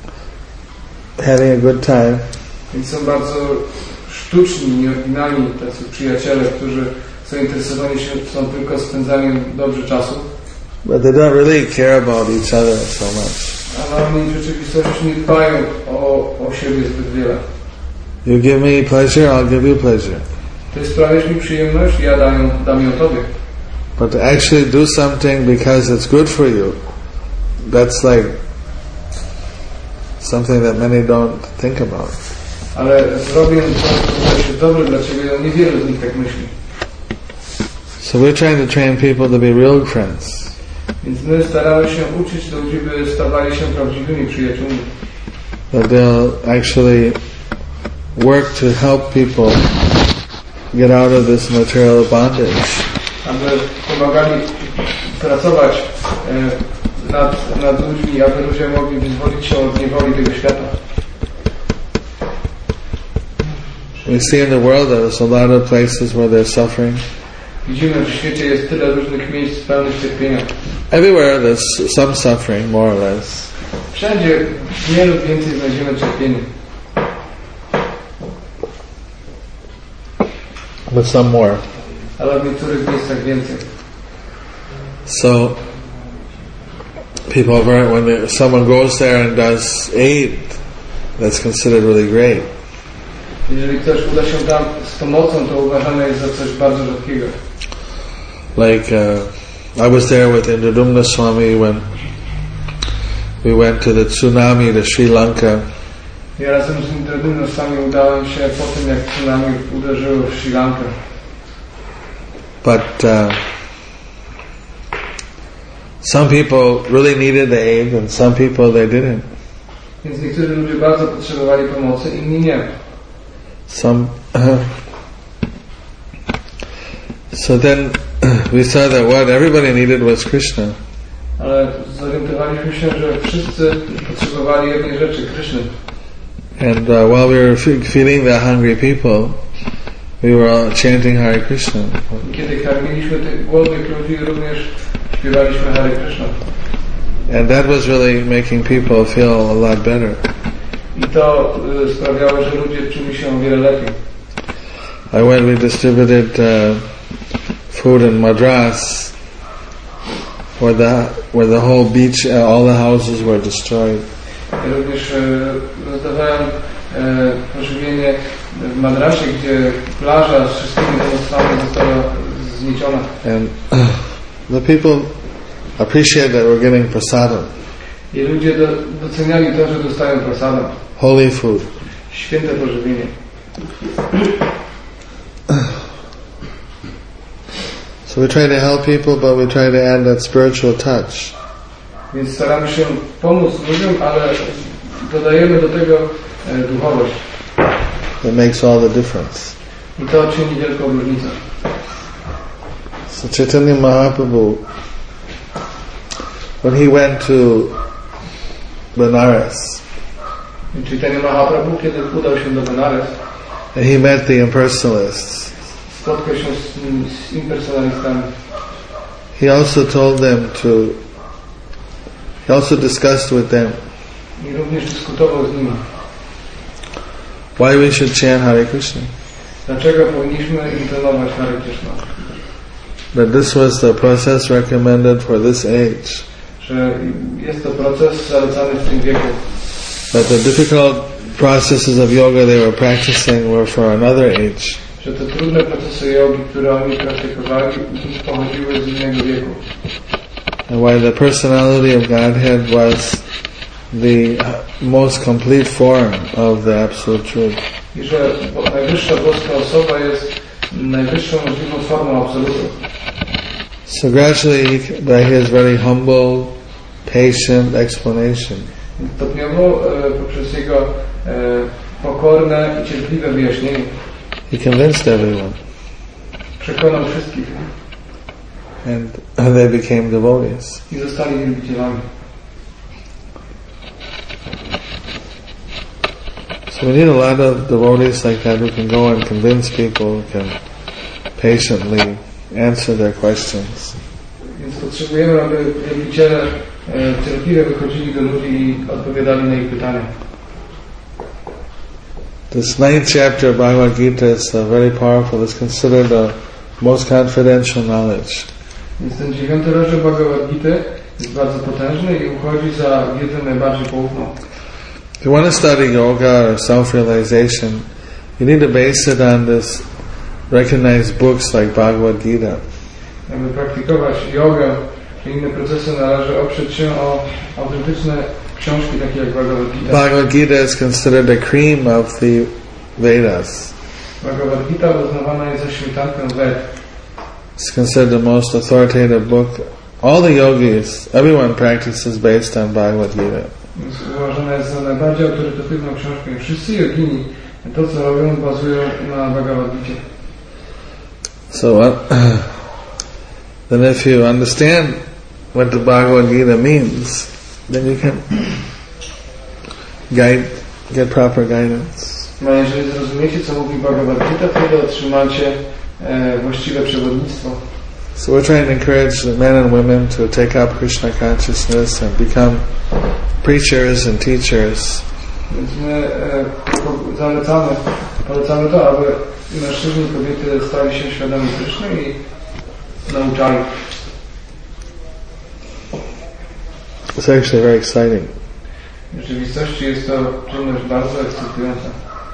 having a good time. Więc są bardzo sztuczni, nieoryginalni tacy przyjaciele, którzy zainteresowani się są tylko spędzaniem dobrze czasu. But they don't really care about each other so much. Ale oni w rzeczywistości nie dbają o, o siebie zbyt wiele. You give me pleasure, I'll give you pleasure. Ty sprawiasz mi przyjemność, ja dam, dam ją tobie. But to actually do something because it's good for you, that's like something that many don't think about. Ale zrobię to, co jest dobre dla ciebie, ale niewielu z nich tak myśli. So we're trying to train people to be real friends. Więc my staramy się uczyć ludzi, by stawali się prawdziwymi przyjaciółmi. That they'll actually work to help people get out of this material bondage. Aby pomagali pracować e, nad, nad ludźmi, aby ludzie mogli wyzwolić się od niewoli tego świata. We see in the world that there's a lot of places where they're suffering. Widzimy, że w świecie jest tyle różnych miejsc pełnych cierpienia. Everywhere there's some suffering, more or less. Wszędzie mniej lub więcej znajdziemy cierpienie. But some more. Ale w niektórych miejscach więcej. So people are very, when they, someone goes there and does aid, that's considered really great. Jeżeli ktoś uda się tam z pomocą, to uważane jest za coś bardzo rzadkiego. Like uh, I was there with Indradumna Swami when we went to the tsunami to Sri Lanka. Ja razem z Indradumna Swami udałem się po tym, jak tsunami uderzyło w Sri Lankę. But uh, some people really needed the aid and some people they didn't. Więc niektórzy ludzie bardzo potrzebowali pomocy, inni nie. Some uh, so then we saw that what everybody needed was Krishna. Ale zorientowaliśmy się, że wszyscy potrzebowali jednej rzeczy, Kryszny. And uh, while we were f- feeding the hungry people, we were all chanting Hare Krishna. Kiedy karmiliśmy tych głodnych ludzi, również śpiewaliśmy Hare Krishna. And that was really making people feel a lot better. I to y, sprawiało, że ludzie czuli się o wiele lepiej. I went, we distributed uh, food in Madras, where the where the whole beach, uh, all the houses were destroyed. Ja również y, rozdawałem y, pożywienie w Madrasie, gdzie plaża z wszystkimi domostwami została zniszczona. And uh, the people appreciate that we're getting prasadam. I ludzie do, doceniali to, że dostają prasadam. Holy food. Święte pożywienie. So we try to help people, but we try to add that spiritual touch. Więc staramy się pomóc ludziom, ale dodajemy do tego e, duchowość. That makes all the difference. I to czyni wielką różnicę. So Chaitanya Mahaprabhu, when he went to Benares, Chaitanya Mahaprabhu, kiedy udał się do Benares, and he met the impersonalists, spotkał się z, z impersonalistami. he also told them to, he also discussed with them I również dyskutował z nimi. why we should chant Hare Krishna. Dlaczego powinniśmy intonować Hare Krishna? That this was the process recommended for this age. Że jest to proces zalecany w tym wieku. That the difficult processes of yoga they were practicing were for another age. Że te trudne procesy jogi, które oni praktykowali, pochodziły z innego wieku. And why the personality of Godhead was the most complete form of the Absolute Truth. I że najwyższa boska osoba jest najwyższą możliwą formą absolutu. So gradually, he, by his very humble, patient explanation, Stopniowo e, poprzez jego e, pokorne i cierpliwe wyjaśnienie he convinced everyone, przekonał wszystkich and they became devotees. i zostali wielbicielami. So we need a lot of devotees like that who can go and convince people, who can patiently answer their questions. Więc potrzebujemy, aby wielbiciele e, cierpliwie wychodzili do ludzi i odpowiadali na ich pytania. This ninth chapter of Bhagavad Gita is uh, very powerful. It's considered the most confidential knowledge. Więc ten dziewiąty rozdział Bhagavad Gita jest bardzo potężny i uchodzi za wiedzę najbardziej poufną. If you want to study yoga or self-realization, you need to base it on this recognized books like Bhagavad Gita. Aby praktykować jogę czy inne procesy, należy oprzeć się o autentyczne książki takie jak Bhagavad Gita. Bhagavad Gita is considered the cream of the Vedas. Bhagavad Gita uznawana jest za śmietankę Ved. It's considered the most authoritative book. All the yogis, everyone practices based on Bhagavad Gita. Więc uważana jest za najbardziej autorytatywną książkę. Wszyscy jogini to co robią bazują na Bhagavad Gita. So uh, then if you understand what the Bhagavad Gita means, then you can guide, get proper guidance. No jeżeli zrozumiecie co mówi Bhagavad Gita, wtedy otrzymacie e, właściwe przewodnictwo. So we're trying to encourage the men and women to take up Krishna consciousness and become preachers and teachers. Więc my e, zalecamy, polecamy to, aby mężczyźni i kobiety stali się świadomi Kryszny i nauczali. It's actually very exciting. W rzeczywistości jest to czynność bardzo ekscytująca.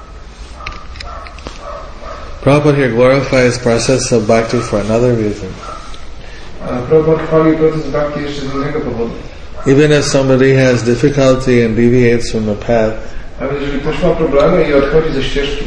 Prabhupada here glorifies process of bhakti for another reason. Prabhupada chwali proces bhakti jeszcze z innego powodu. Even if somebody has difficulty and deviates from the path, Nawet jeżeli ktoś ma problemy i odchodzi ze ścieżki,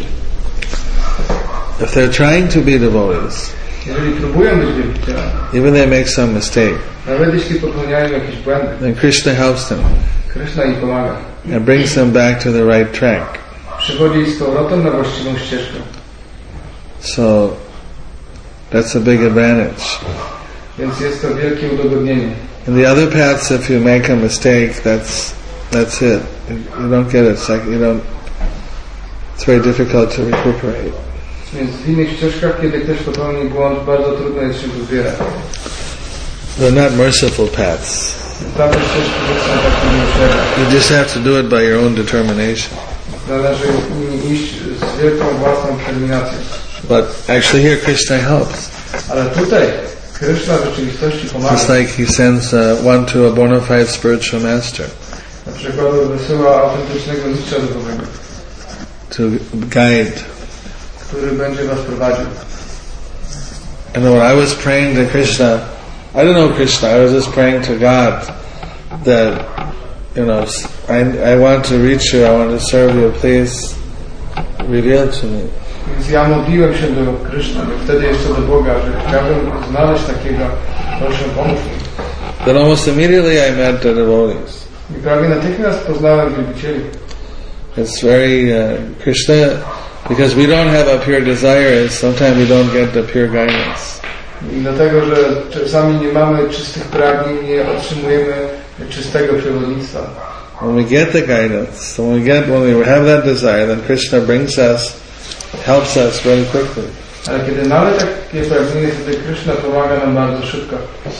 if they're trying to be devotees, jeżeli próbują być wielbicielami, even they make some mistake, nawet jeśli popełniają jakieś błędy, then Krishna helps them Kryszna im pomaga. and brings them back to the right track. Przywodzi ich z powrotem na właściwą ścieżkę. So That's a big advantage. Więc jest to wielkie udogodnienie. In the other paths, if you make a mistake, that's that's it. You don't get it. It's like you don't. It's very difficult to recuperate. Więc w innych ścieżkach, kiedy ktoś popełni błąd, bardzo trudno jest się pozbierać. They're not merciful paths. Tamte ścieżki nie są takie miłosierne. You just have to do it by your own determination. Należy nimi iść z wielką własną determinacją. But actually here Krishna helps. Ale tutaj Krishna w rzeczywistości pomaga. It's like he sends uh, one to a bona fide spiritual master. Na przykład wysyła autentycznego mistrza duchowego, to guide. który będzie was prowadził. And when I was praying to Krishna, I don't know Krishna, I was just praying to God that, you know, I, I want to reach you, I want to serve you, please reveal to me. Więc ja modliłem się do Krishna, wtedy jeszcze do Boga, że chciałbym znaleźć takiego, proszę pomóż mi. Then almost immediately I met the devotees. I prawie natychmiast poznałem wielbicieli. It's very uh, Krishna, because we don't have a pure desire, sometimes we don't get the pure guidance. I dlatego, że czasami nie mamy czystych pragnień, nie otrzymujemy czystego przewodnictwa. When we get the guidance, when we get, when we have that desire, then Krishna brings us, helps us very quickly. Ale kiedy mamy takie pragnienie, wtedy Krishna pomaga nam bardzo szybko.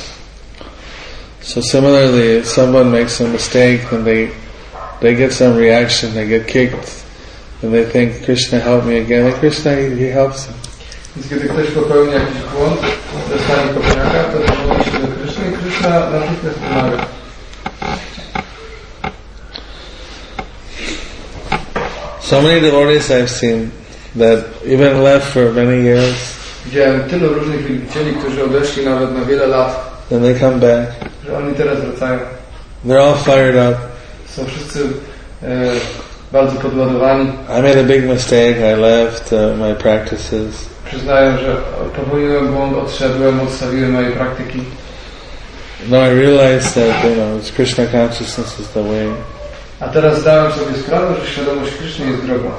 So similarly, if someone makes a mistake and they they get some reaction, they get kicked, and they think Krishna help me again, and Krishna he, he helps them. Więc kiedy ktoś popełni jakiś błąd, dostanie kopniaka, to powoła się do Krishna i Krishna natychmiast pomaga. So many devotees I've seen that even left for many years. Widziałem tylu różnych wielbicieli, którzy odeszli nawet na wiele lat. Then they come back. Że oni teraz wracają. They're all fired up. Są wszyscy e, bardzo podładowani. I made a big mistake. I left uh, my practices. Przyznaję, że popełniłem błąd, odszedłem, odstawiłem moje praktyki. No, I realized that you know, it's Krishna consciousness is the way. A teraz zdałem sobie sprawę, że świadomość Krishny jest drogą.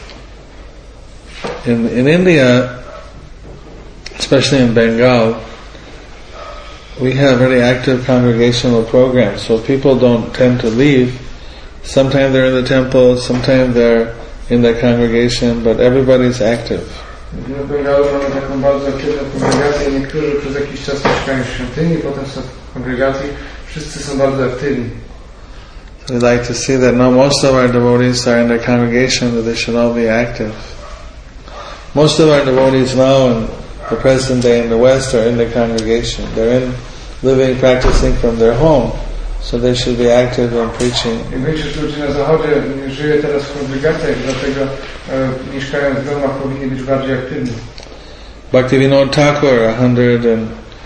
In in India, especially in Bengal, we have very active congregational programs, so people don't tend to leave. Sometimes they're in the temple, sometimes they're in the congregation, but everybody's active. W Bengalu mamy taką bardzo aktywną kongregację. Niektórzy przez jakiś czas mieszkają w świątyni, potem są w kongregacji. Wszyscy są bardzo aktywni. So we'd like to see that now most of our devotees are in the congregation, that they should all be active. Most of our devotees now in the present day in the West are in the congregation. They're in living, practicing from their home. So they should be active in preaching. I większość ludzi na zachodzie żyje teraz w kongregacjach, dlatego e, mieszkając w domach powinni być bardziej aktywni. Bhaktivinoda Thakur, a hundred and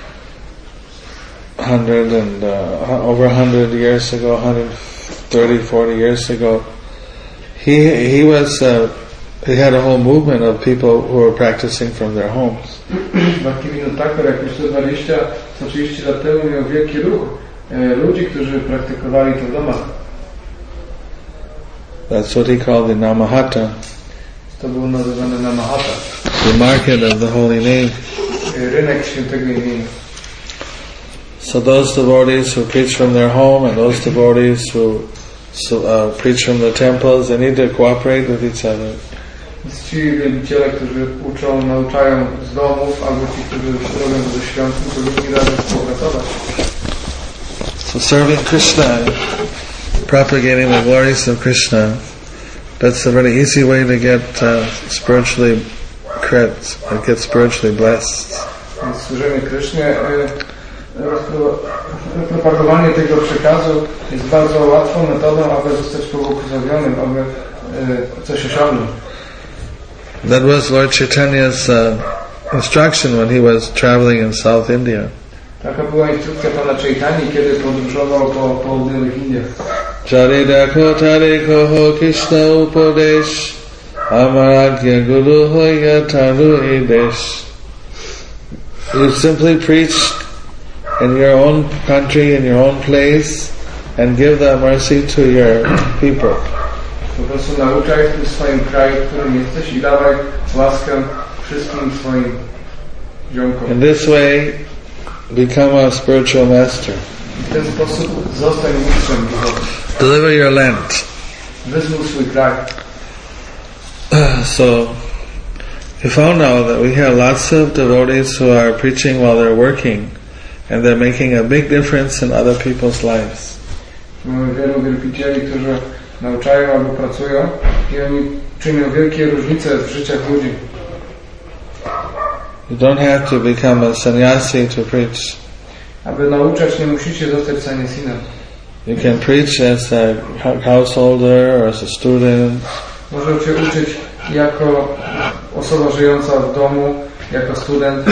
hundred and uh, over a hundred years ago, hundred thirty, forty years ago, he he was uh, he had a whole movement of people who were practicing from their homes. Bhaktivinoda Thakur jakoś sto dwadzieścia, sto trzydzieści lat temu miał wielki ruch e, ludzi, którzy praktykowali to w domach. That's what he called the Namahata. To było nazywane Namahata. The market of the holy name. E, rynek świętego imienia. So those devotees who preach from their home and those devotees who so, uh, preach from the temples, they need to cooperate with each other. Ci wielbiciele, którzy uczą, nauczają z domów, albo ci, którzy robią ze świątyń, powinni razem współpracować. So serving Krishna, propagating the glories of Krishna, that's a very easy way to get uh, spiritually cred, and get spiritually blessed. Więc służenie Krysznie, e, propagowanie tego przekazu jest bardzo łatwą metodą, aby zostać pobłogosławionym, aby e, coś osiągnąć. That was Lord Chaitanya's uh, instruction when he was traveling in South India. Taka była instrukcja Pana Chaitani, kiedy podróżował po południowych Indiach. Charidako tariko ho Krishna upadesh amaragya guru hoya taru idesh. You simply preach in your own country, in your own place, and give that mercy to your people. Po prostu nauczaj w tym swoim kraju, w którym jesteś, i dawaj łaskę wszystkim swoim ziomko. In this way, become a spiritual master. W ten sposób zostań mistrzem duchowym. Deliver your Lent. Wyzwól swój kraj. So, you found out that we have lots of devotees who are preaching while they're working, and they're making a big difference in other people's lives. Mamy wielu wielbicieli, którzy nauczają albo pracują i oni czynią wielkie różnice w życiach ludzi. You don't have to become a sannyasi to preach. Aby nauczać, nie musicie zostać sannyasinem. You can preach as a householder or as a student. Możecie uczyć jako osoba żyjąca w domu, jako student.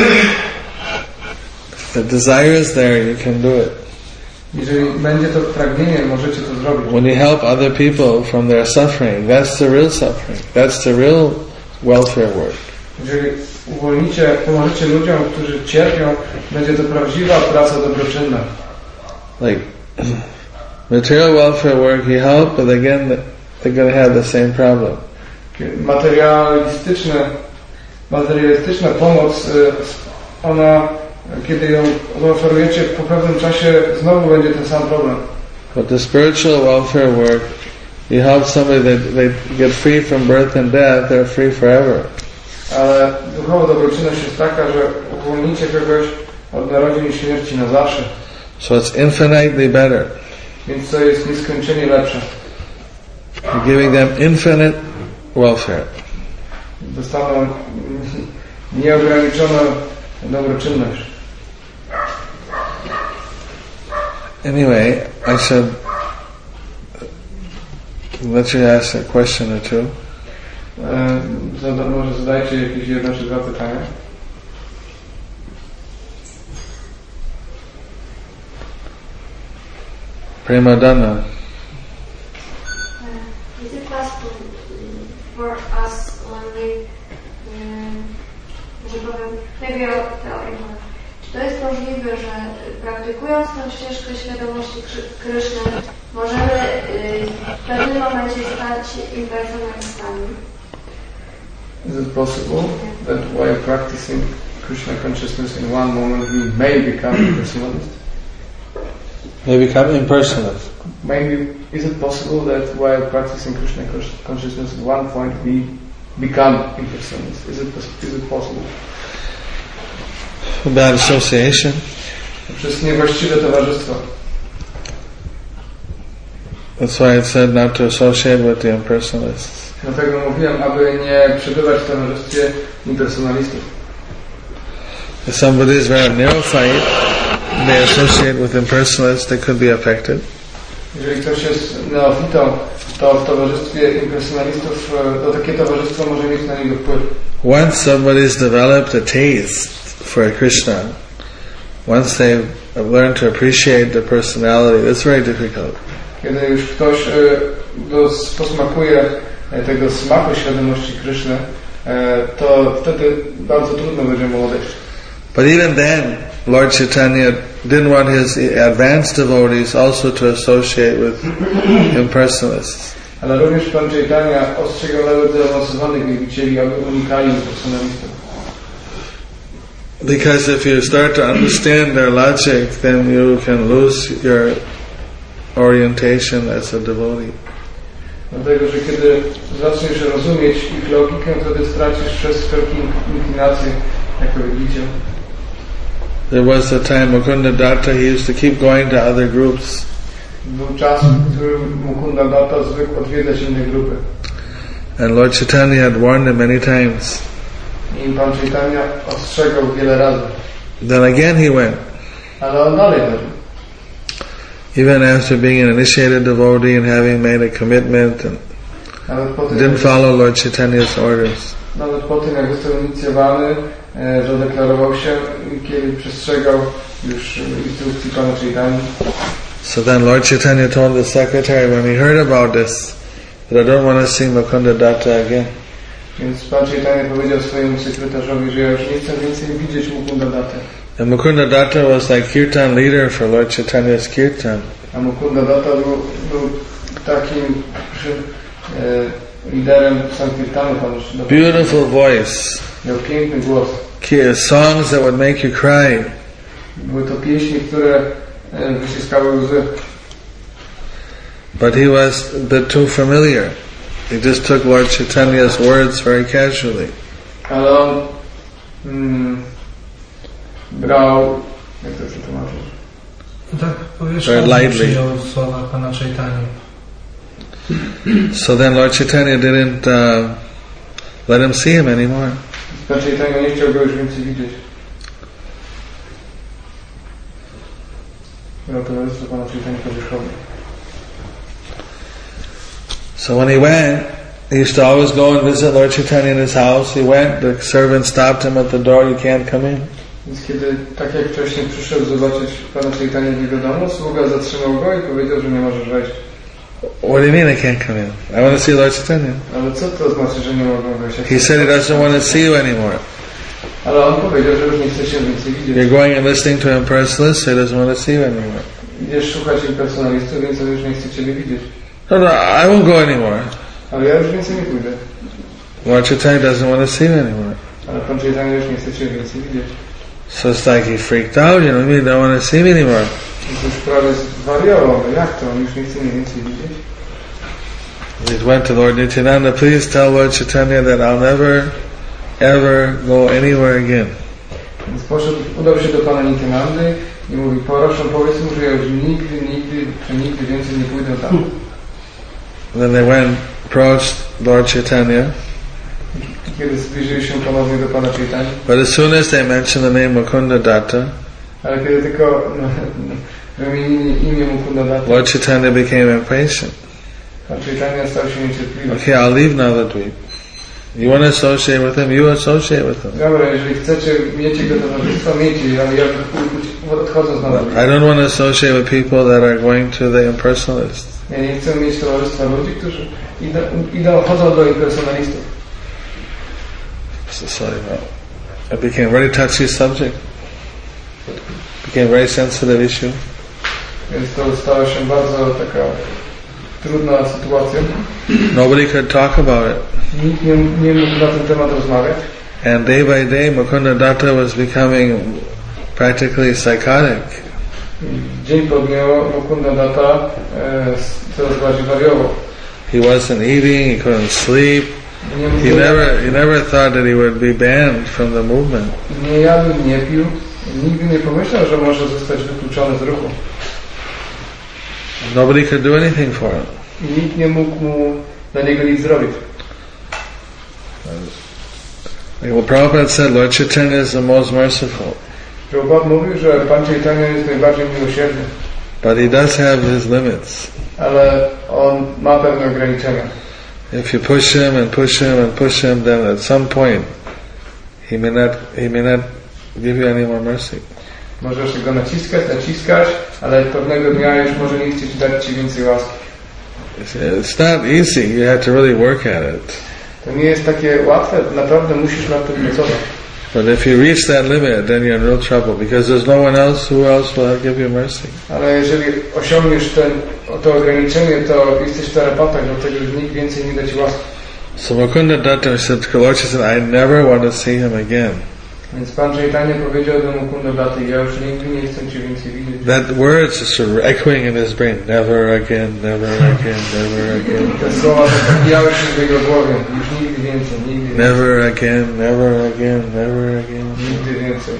The desire is there, you can do it. Jeżeli będzie to pragnienie, możecie to zrobić. When you help other people from their suffering, that's the real suffering. That's the real welfare work. Jeżeli uwolnicie, pomożecie ludziom, którzy cierpią, będzie to prawdziwa praca dobroczynna. Like material welfare work, you help, but again, they're going to have the same problem. Materialistyczne, materialistyczna pomoc, ona, kiedy ją oferujecie po pewnym czasie, znowu będzie ten sam problem. But the spiritual welfare work, you help somebody that they get free from birth and death, they're free forever. Ale duchowa dobroczynność jest taka, że uwolnicie kogoś od narodzin i śmierci na zawsze. So it's infinitely better. Więc to jest nieskończenie lepsze. You're giving them infinite welfare. Dostaną nieograniczoną dobroczynność. Anyway, I should let you ask a question or two. Zada, może zadajcie jakieś jedno czy dwa pytania. Prema Dana. Is it possible for us only, um, że powiem, maybe I'll tell you more. Czy to jest możliwe, że praktykując tę ścieżkę świadomości Kryszny możemy y, w pewnym momencie stać się impersonalistami? Is it possible that while practicing Krishna consciousness in one moment we may become impersonalist? They become impersonalist. Maybe is it possible that while practicing Krishna consciousness at one point we become impersonalist? Is it is it possible? Bad association. Przez niewłaściwe towarzystwo. That's why it said not to associate with the impersonalists. Dlatego mówiłem, aby nie przebywać w towarzystwie impersonalistów. If somebody is very neophyte, they associate with impersonalists, they could be affected. Jeżeli ktoś jest neofitą, to w towarzystwie impersonalistów, to takie towarzystwo może mieć na niego wpływ. Once somebody's developed a taste for Krishna, once they've learned to appreciate the personality, it's very difficult. Kiedy już ktoś posmakuje tego smaku świadomości Kryszny, to wtedy bardzo trudno będzie mu odejść. But even then, Lord Chaitanya didn't want his advanced devotees also to associate with impersonalists. Ale również Pan Chaitanya ostrzegał nawet zaawansowanych wielbicieli, aby unikali impersonalistów. Because if you start to understand their logic, then you can lose your orientation as a devotee. Dlatego, że kiedy zaczniesz rozumieć ich logikę, wtedy stracisz przez wszelkie inklinacje jako wielbiciel. There was a time Mukunda Datta, he used to keep going to other groups. Był czas, w którym Mukunda Datta zwykł odwiedzać inne grupy. And Lord Chaitanya had warned him many times. I Pan Chaitanya ostrzegał wiele razy. Then again he went. Ale on dalej chodził. Even after being an initiated devotee and having made a commitment and didn't follow Lord Chaitanya's orders. Nawet po tym, jak został inicjowany, że deklarował się, kiedy przestrzegał już instrukcji Pana Chaitanya. So then Lord Chaitanya told the secretary when he heard about this that I don't want to see Mukunda Datta again. Więc Pan Chaitanya powiedział swojemu sekretarzowi, że ja już nie chcę więcej widzieć Mukunda Dattę. And Mukunda Datta was like kirtan leader for Lord Chaitanya's kirtan. A Mukunda Datta był, był takim e, liderem Sankirtanu Panu. Beautiful voice. Miał piękny głos. Songs that would make you cry. Były to pieśni, które wyciskały łzy. But he was a bit too familiar. He just took Lord Chaitanya's words very casually. Ale on mm, brał, jak to się tłumaczy? Tak, Very lightly. przyjął słowa Pana Chaitanya. So then Lord Chaitanya didn't uh, let him see him anymore. Pan Chaitanya nie chciał go już więcej widzieć. Miał towarzystwo Pana Chaitanya powierzchowne. So when he went, he used to always go and visit Lord Chaitanya in his house. He went, the servant stopped him at the door, you can't come in. Więc kiedy, tak jak wcześniej przyszedł zobaczyć Pana Chaitanya w jego domu, sługa zatrzymał go i powiedział, że nie możesz wejść. What do you mean I can't come in? I want to see Lord Chaitanya. Ale co to znaczy, że nie mogą wejść? He said he doesn't want to see you anymore. Ale on powiedział, że już nie chce się więcej widzieć. You're going and listening to impersonalists, so he doesn't want to see you anymore. Idziesz szukać impersonalistów, więc on już nie chce Ciebie widzieć. No, no, I won't go anymore. Ale ja już więcej nie pójdę. Lord Chaitanya doesn't want to see you anymore. Ale Pan Chaitanya już nie chce Ciebie więcej widzieć. So it's like he freaked out, you know, he don't want to see me anymore. I to już prawie zwariował. Jak to? On już nie chce mnie więcej widzieć? He went to Lord Nityananda, please tell Lord Chaitanya that I'll never, ever go anywhere again. Więc poszedł, udał się do Pana Nityanandy i mówi, proszę, powiedz mu, że ja już nigdy, nigdy, czy nigdy więcej nie pójdę tam. Then they went, approached Lord Chaitanya. Kiedy zbliżyli się ponownie do Pana Chaitanya, But as soon as they mentioned the name Mukunda Datta, ale kiedy tylko no, wymienili imię Mukunda Datta, Lord Chaitanya became impatient. Pan Chaitanya stał się niecierpliwy. Okay, I'll leave Navadvip. You want to associate with him, you associate with him. Dobra, jeżeli chcecie mieć jego towarzystwo, miejcie, ale ja odchodzę z Navadvip. I don't want to associate with people that are going to the impersonalists. Ja nie chcę mieć towarzystwa ludzi, którzy idą, idą, chodzą do impersonalistów. So sorry about it. It became a very touchy subject. It became a very sensitive issue. Więc to stała się bardzo taka trudna sytuacja. Nobody could talk about it. Nikt nie, nie mógł na ten temat rozmawiać. And day by day, Mukunda Datta was becoming practically psychotic. Dzień po dniu Mukunda Datta e, coraz bardziej wariował. He wasn't eating, he couldn't sleep. Nie, He nie, never, he never thought that he would be banned from the movement. nie jadł, nie pił. Nigdy nie pomyślał, że może zostać wykluczony z ruchu. Nobody could do anything for him. I nikt nie mógł mu dla niego nic zrobić. Like well, Prabhupada said, Lord Chaitanya is the most merciful. Prabhupada mówił, że Pan Chaitanya jest najbardziej miłosierny. But he does have his limits. Ale on ma pewne ograniczenia. If you push him and push him and push him, then at some point he may not he may not give you any more mercy. Możesz go naciskać, naciskać, ale pewnego dnia już może nie chcieć dać Ci więcej łaski. It's not easy. You have to really work at it. To nie jest takie łatwe, naprawdę musisz nad tym pracować. But if you reach that limit, then you're in real trouble because there's no one else who else will give you mercy. Ale jeżeli osiągniesz ten, to ograniczenie, to jesteś w tarapatach, dlatego że nikt więcej nie da Ci łaski. So Mukunda Datta said, Lord said, I never want to see him again. Więc Pan Chaitanya powiedział do Mukunda Daty, ja już nigdy nie chcę Cię więcej widzieć. That words just sort of echoing in his brain, never again, never again, never again. Te słowa zabijały się w jego głowie, już nigdy więcej, nigdy więcej. Never again, never again, never again. Nigdy więcej.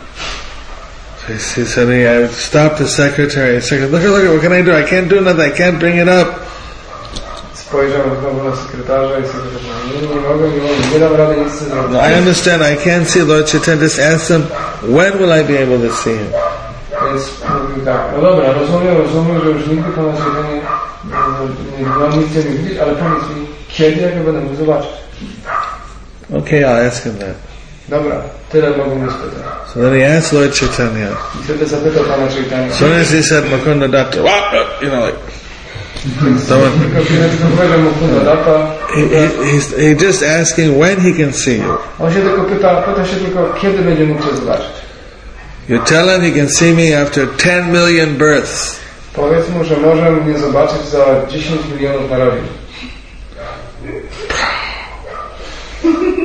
So he, he said, I stopped the secretary. The secretary, look, look, what can I do? I can't do nothing. I can't bring it up. Spojrzał znowu na sekretarza i sekretarz mówi, nie, nie mogę, nie mogę, nie dam rady nic zrobić. No, I understand. I can't see Lord Chaitanya. Just ask him, when will I be able to see him? Więc mówił tak, no dobra, rozumiem, rozumiem, że już nigdy Pana Chaitanya nie, nie mam nic nie widzieć, ale powiedz mi, kiedy ja go będę mógł zobaczyć? Okay, I'll ask him that. Dobra, tyle mogę mu spytać. So then he asked Lord Chaitanya. I wtedy zapytał Pana Chaitanya. As soon as he said Mukunda Datta, you know, like, Tylko kiedy tylko powiedział Mukunda Datta, he, he, he's, he's just asking when he can see you. on się tylko pyta, pyta się tylko, kiedy będzie mógł Cię zobaczyć. You tell him he can see me after ten million births. Powiedz mu, że może mnie zobaczyć za dziesięć milionów narodzin.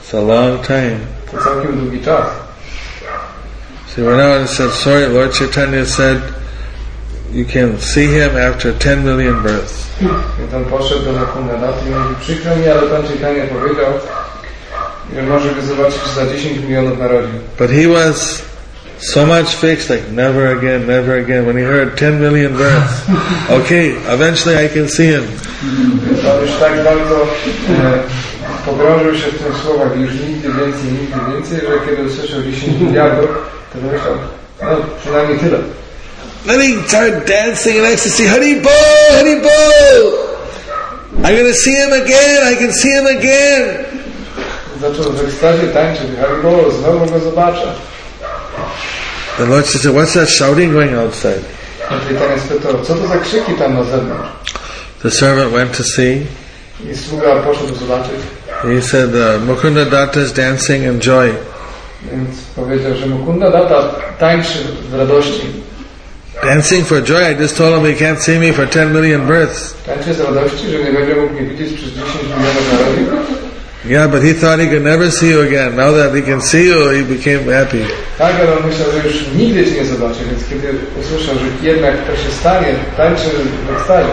It's a long time. To całkiem długi czas. So he went out and said, sorry, Lord Chaitanya said you can see him after ten million births. I tam poszedł do Nakunda Daty i mówi, przykro mi, ale Pan Chaitanya powiedział, że może go zobaczyć za dziesięć milionów narodzin. But he was so much fixed, like never again, never again. When he heard ten million births, okay, eventually I can see him. On już tak bardzo e, pogrążył się w tych słowach, już nigdy więcej, nigdy więcej, że kiedy usłyszał dziesięć miliardów, to myślał, no przynajmniej tyle. Then he started dancing in ecstasy. Haribo, Haribo! I'm going to see him again. I can see him again. Zaczął w ekstazie tańczyć. Haribo, znowu go zobaczę. The Lord said, what's that shouting going outside? Chaitanya spytał, co to za krzyki tam na zewnątrz? The servant went to see. I sługa poszedł zobaczyć. He said, uh, Mukunda Datta is dancing in joy. Więc powiedział, że Mukunda Datta tańczy w radości. Dancing for joy. I just told him he can't see me for ten million births. Tańczy z radości, że nie będzie mógł mnie widzieć przez dziesięć milionów narodzin. Yeah, but he thought he could never see you again. Now that he can see you, he became happy. Tak, ale on myślał, że już nigdy Cię nie zobaczy, więc kiedy usłyszał, że jednak to się stanie, tańczy w ekstazie.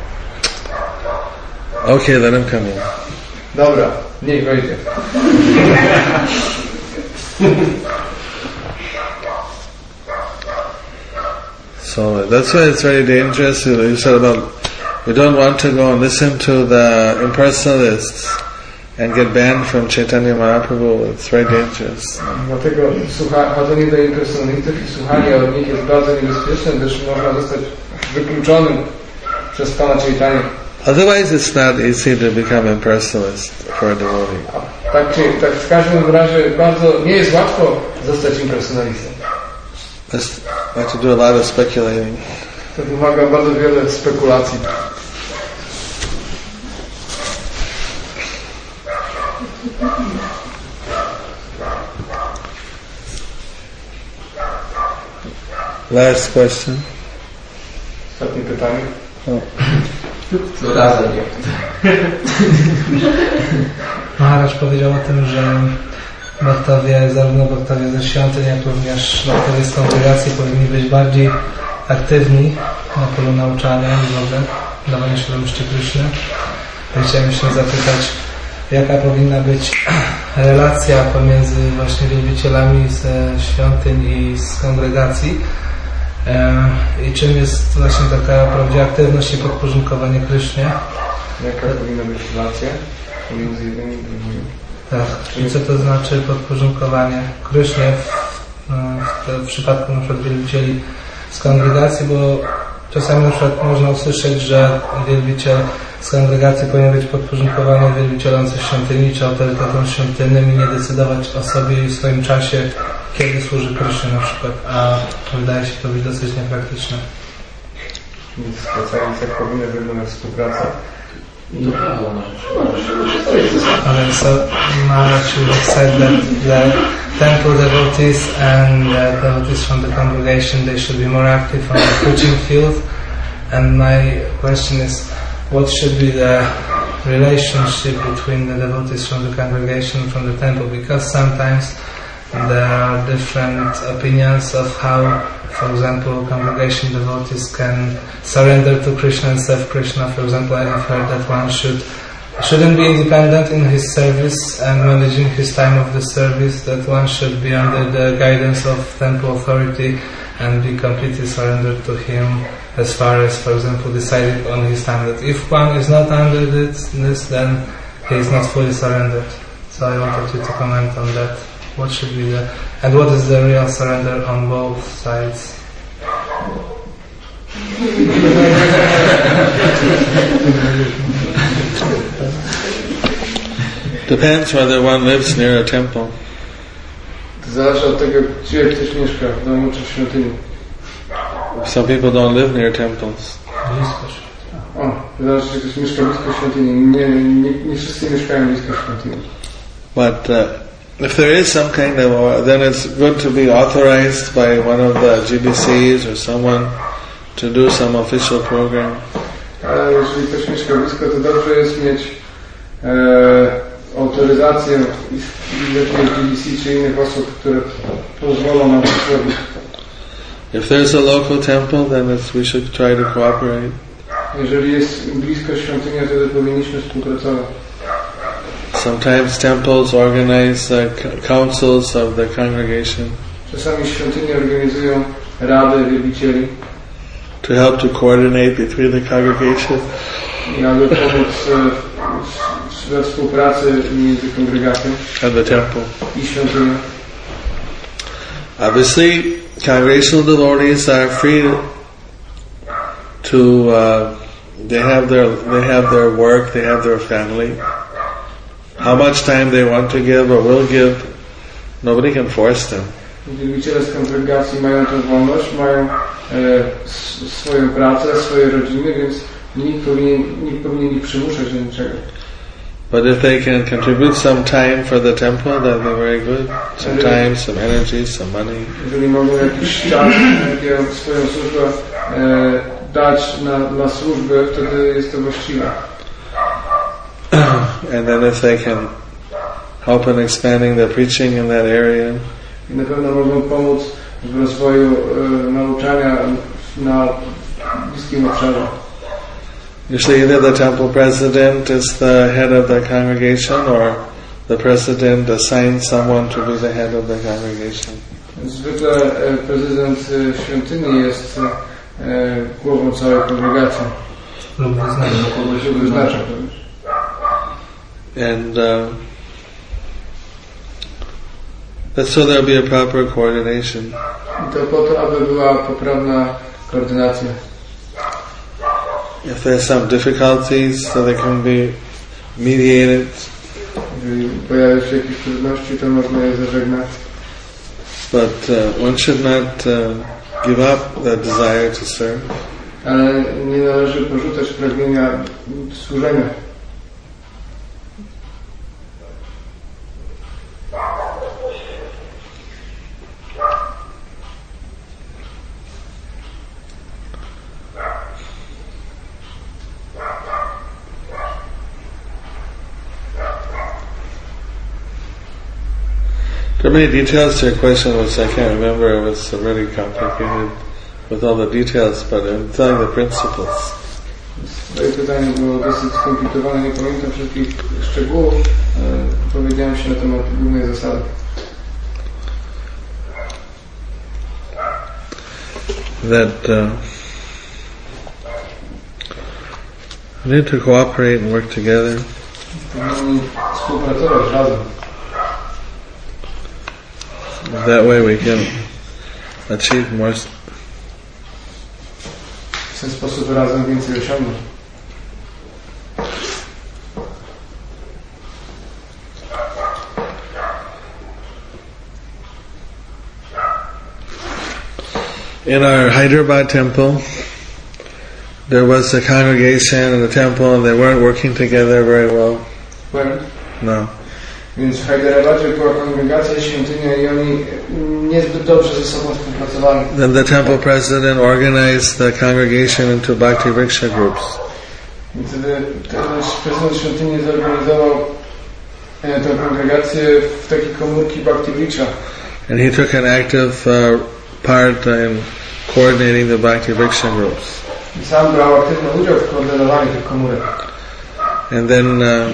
Okay, let him come in. Dobra, niech wejdzie. So that's why it's very dangerous. You said about we don't want to go and listen to the impersonalists and get banned from Chaitanya Mahaprabhu. It's very dangerous. Dlatego słucha, chodzenie do impersonalistów i słuchanie od nich jest bardzo niebezpieczne, gdyż można zostać wykluczonym przez Pana Chaitanya. Otherwise it's not easy to become impersonalist for a devotee. Tak, czy, tak w każdym razie bardzo nie jest łatwo zostać impersonalistą. Just have to do a lot of speculating. To wymaga bardzo wiele spekulacji. Last question. Ostatnie pytanie. Oh. Co razem nie. Maharaj powiedział o tym, że bhaktowie, zarówno bhaktowie ze świątyń, jak również bhaktowie z kongregacji powinni być bardziej aktywni na polu nauczania i w ogóle dawania świadomości Kryszny. Chciałem się zapytać, jaka powinna być relacja pomiędzy właśnie wielbicielami ze świątyń i z kongregacji i czym jest właśnie taka prawdziwa aktywność i podporządkowanie Krysznie. Jaka powinna być relacja pomiędzy jednymi i drugimi? Tak, i co to znaczy podporządkowanie Krysznie w, w, w przypadku na przykład wielbicieli z kongregacji, bo czasami na przykład można usłyszeć, że wielbiciel z kongregacji powinien być podporządkowany wielbicielom ze świątyni czy autorytetom świątynnym i nie decydować o sobie i w swoim czasie, kiedy służy Krysznie na przykład, a wydaje się to być dosyć niepraktyczne. Więc specjalnie jak powinna wyglądać współpraca. To prawo Okay, so Maharaj said that the temple devotees and the devotees from the congregation, they should be more active on the preaching field. And my question is, what should be the relationship between the devotees from the congregation and from the temple? Because sometimes there are different opinions of how, for example, congregation devotees can surrender to Krishna and serve Krishna. For example, I have heard that one should shouldn't be independent in his service and managing his time of the service, that one should be under the guidance of temple authority and be completely surrendered to him as far as, for example, deciding on his time. That if one is not under this, this then he is not fully surrendered. So I wanted you to comment on that. What should be the, and what is the real surrender on both sides? Depends whether one lives near a temple. To zależy od tego, gdzie ktoś mieszka, w domu czy w świątyni. Some people don't live near temples. O, to zależy, czy ktoś mieszka blisko świątyni. Nie, nie, nie wszyscy mieszkają blisko świątyni. But uh, if there is some kind of, uh, then it's good to be authorized by one of the G B Cs or someone to do some official program. Ale jeżeli ktoś mieszka blisko, to dobrze jest mieć e, autoryzację i lepiej G D C czy innych osób, które pozwolą nam to zrobić. If there's a local temple, then it's, we should try to cooperate. Jeżeli jest blisko świątynia, wtedy powinniśmy współpracować. Sometimes temples organize uh, councils of the congregation. Czasami świątynie organizują rady wielbicieli. To help to coordinate between the congregation. I aby pomóc we współpracy między kongregacją and the temple. I świątynią. Obviously, congregational devotees are free to uh, they have their they have their work, they have their family. How much time they want to give or will give, nobody can force them. Wielbiciele z kongregacji mają tę wolność, mają e, swoją pracę, swoje rodziny, więc nikt powinien, nikt powinien ich przymuszać do niczego. But if they can contribute some time for the temple, that would be very good. Some time, some energy, some money. Jeżeli mogą jakiś czas, jakąś swoją służbę e, dać na, na służbę, wtedy jest to właściwe. And then if they can help in expanding the preaching in that area. I na pewno mogą pomóc w rozwoju e, nauczania na bliskim obszarze. Usually either the temple president is the head of the congregation or the president assigns someone to be the head of the congregation. Zwykle e, prezydent e, świątyni jest e, głową całej kongregacji. Lub kogoś wyznacza. And uh, that's so there'll be a proper coordination. I to po to, aby była poprawna koordynacja. If there's some difficulties, so they can be mediated. Jeżeli pojawią się jakieś trudności, to można je zażegnać. But uh, one should not uh, give up the desire to serve. Ale nie należy porzucać pragnienia służenia. There are many details to your question which I can't remember. It was really complicated with all the details, but I'm telling the principles. Moje pytanie było dosyć skomplikowane, nie pamiętam wszystkich szczegółów. E, powiedziałem się na temat głównej zasady. That uh, we need to cooperate and work together. Powinni współpracować razem. That way we can achieve more. W ten sposób razem więcej osiągnąć. In our Hyderabad temple, there was a congregation and a temple, and they weren't working together very well. Where? No. Więc w Hyderabad była kongregacja i świątynia i oni niezbyt dobrze ze sobą współpracowali. Then the temple president organized the congregation into Bhakti Vriksha groups. Więc wtedy nasz prezydent świątyni zorganizował tę kongregację w takie komórki Bhakti Vriksha. And he took an active uh, part in coordinating the Bhakti Vriksha groups. I sam brał aktywny udział w koordynowaniu tych komórek. And then uh,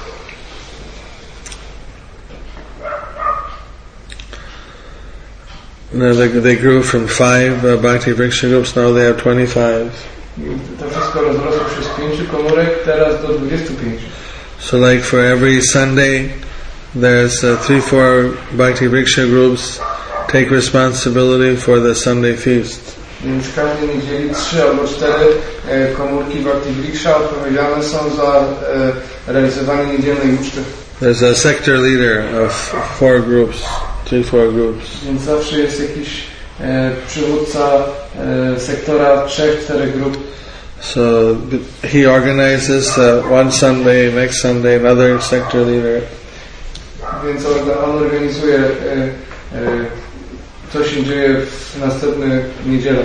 No, they, they grew from five uh, Bhakti Vriksha groups, now they have twenty-five. To wszystko rozrosło się z pięciu komórek, teraz do dwudziestu pięciu. So like for every Sunday, there's uh, three, four Bhakti Vriksha groups take responsibility for the Sunday feast. Więc każdej niedzieli trzy albo cztery e, komórki Bhakti Vriksha odpowiedzialne są za e, realizowanie niedzielnej uczty. There's a sector leader of four groups, three, four groups. Więc zawsze jest jakiś e, przywódca e, sektora trzech, czterech grup. So he organizes uh, one Sunday, next Sunday another sector leader. Więc on, on organizuje e, e, co się dzieje w następne niedzielę.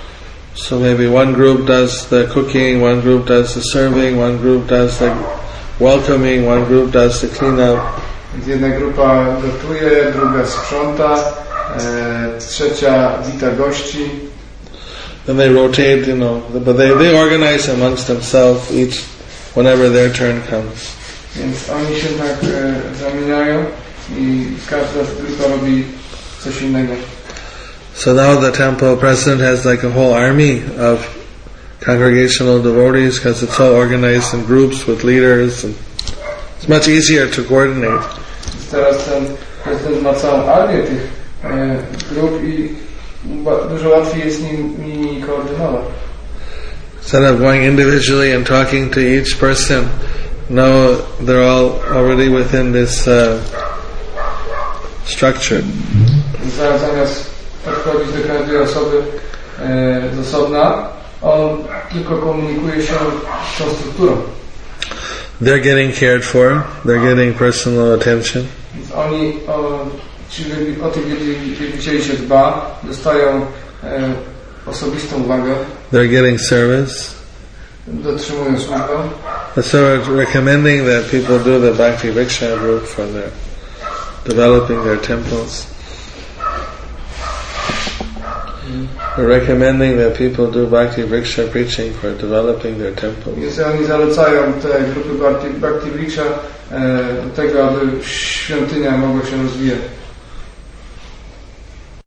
So maybe one group does the cooking, one group does the serving, one group does the welcoming, one group does the cleanup. Więc jedna grupa gotuje, druga sprząta, e, trzecia wita gości. Then they rotate, you know, but they, they organize amongst themselves each whenever their turn comes. Więc oni się tak e, zamieniają i każda grupa robi coś innego. So now the temple president has like a whole army of congregational devotees because it's all organized in groups with leaders, and it's much easier to coordinate. Więc teraz ten prezydent ma całą armię tych e, grup i ba, dużo łatwiej jest nim, nimi koordynować. Instead of going individually and talking to each person, no, they're all already within this uh, structure. Zamiast podchodzić do każdej osoby e, z osobna, on tylko komunikuje się z tą strukturą. They're getting cared for, they're getting personal attention. Więc oni o, ci, o tych wielbicieli się dba, dostają e, osobistą uwagę. They're getting service. Dotrzymują służbę. So we're recommending that people do the Bhakti Vriksha group for their developing their temples. We're recommending that people do Bhakti Vriksha preaching for developing their temples. Więc oni zalecają te grupy Bhakti, Bhakti Vriksha e, do tego, aby świątynia mogła się rozwijać.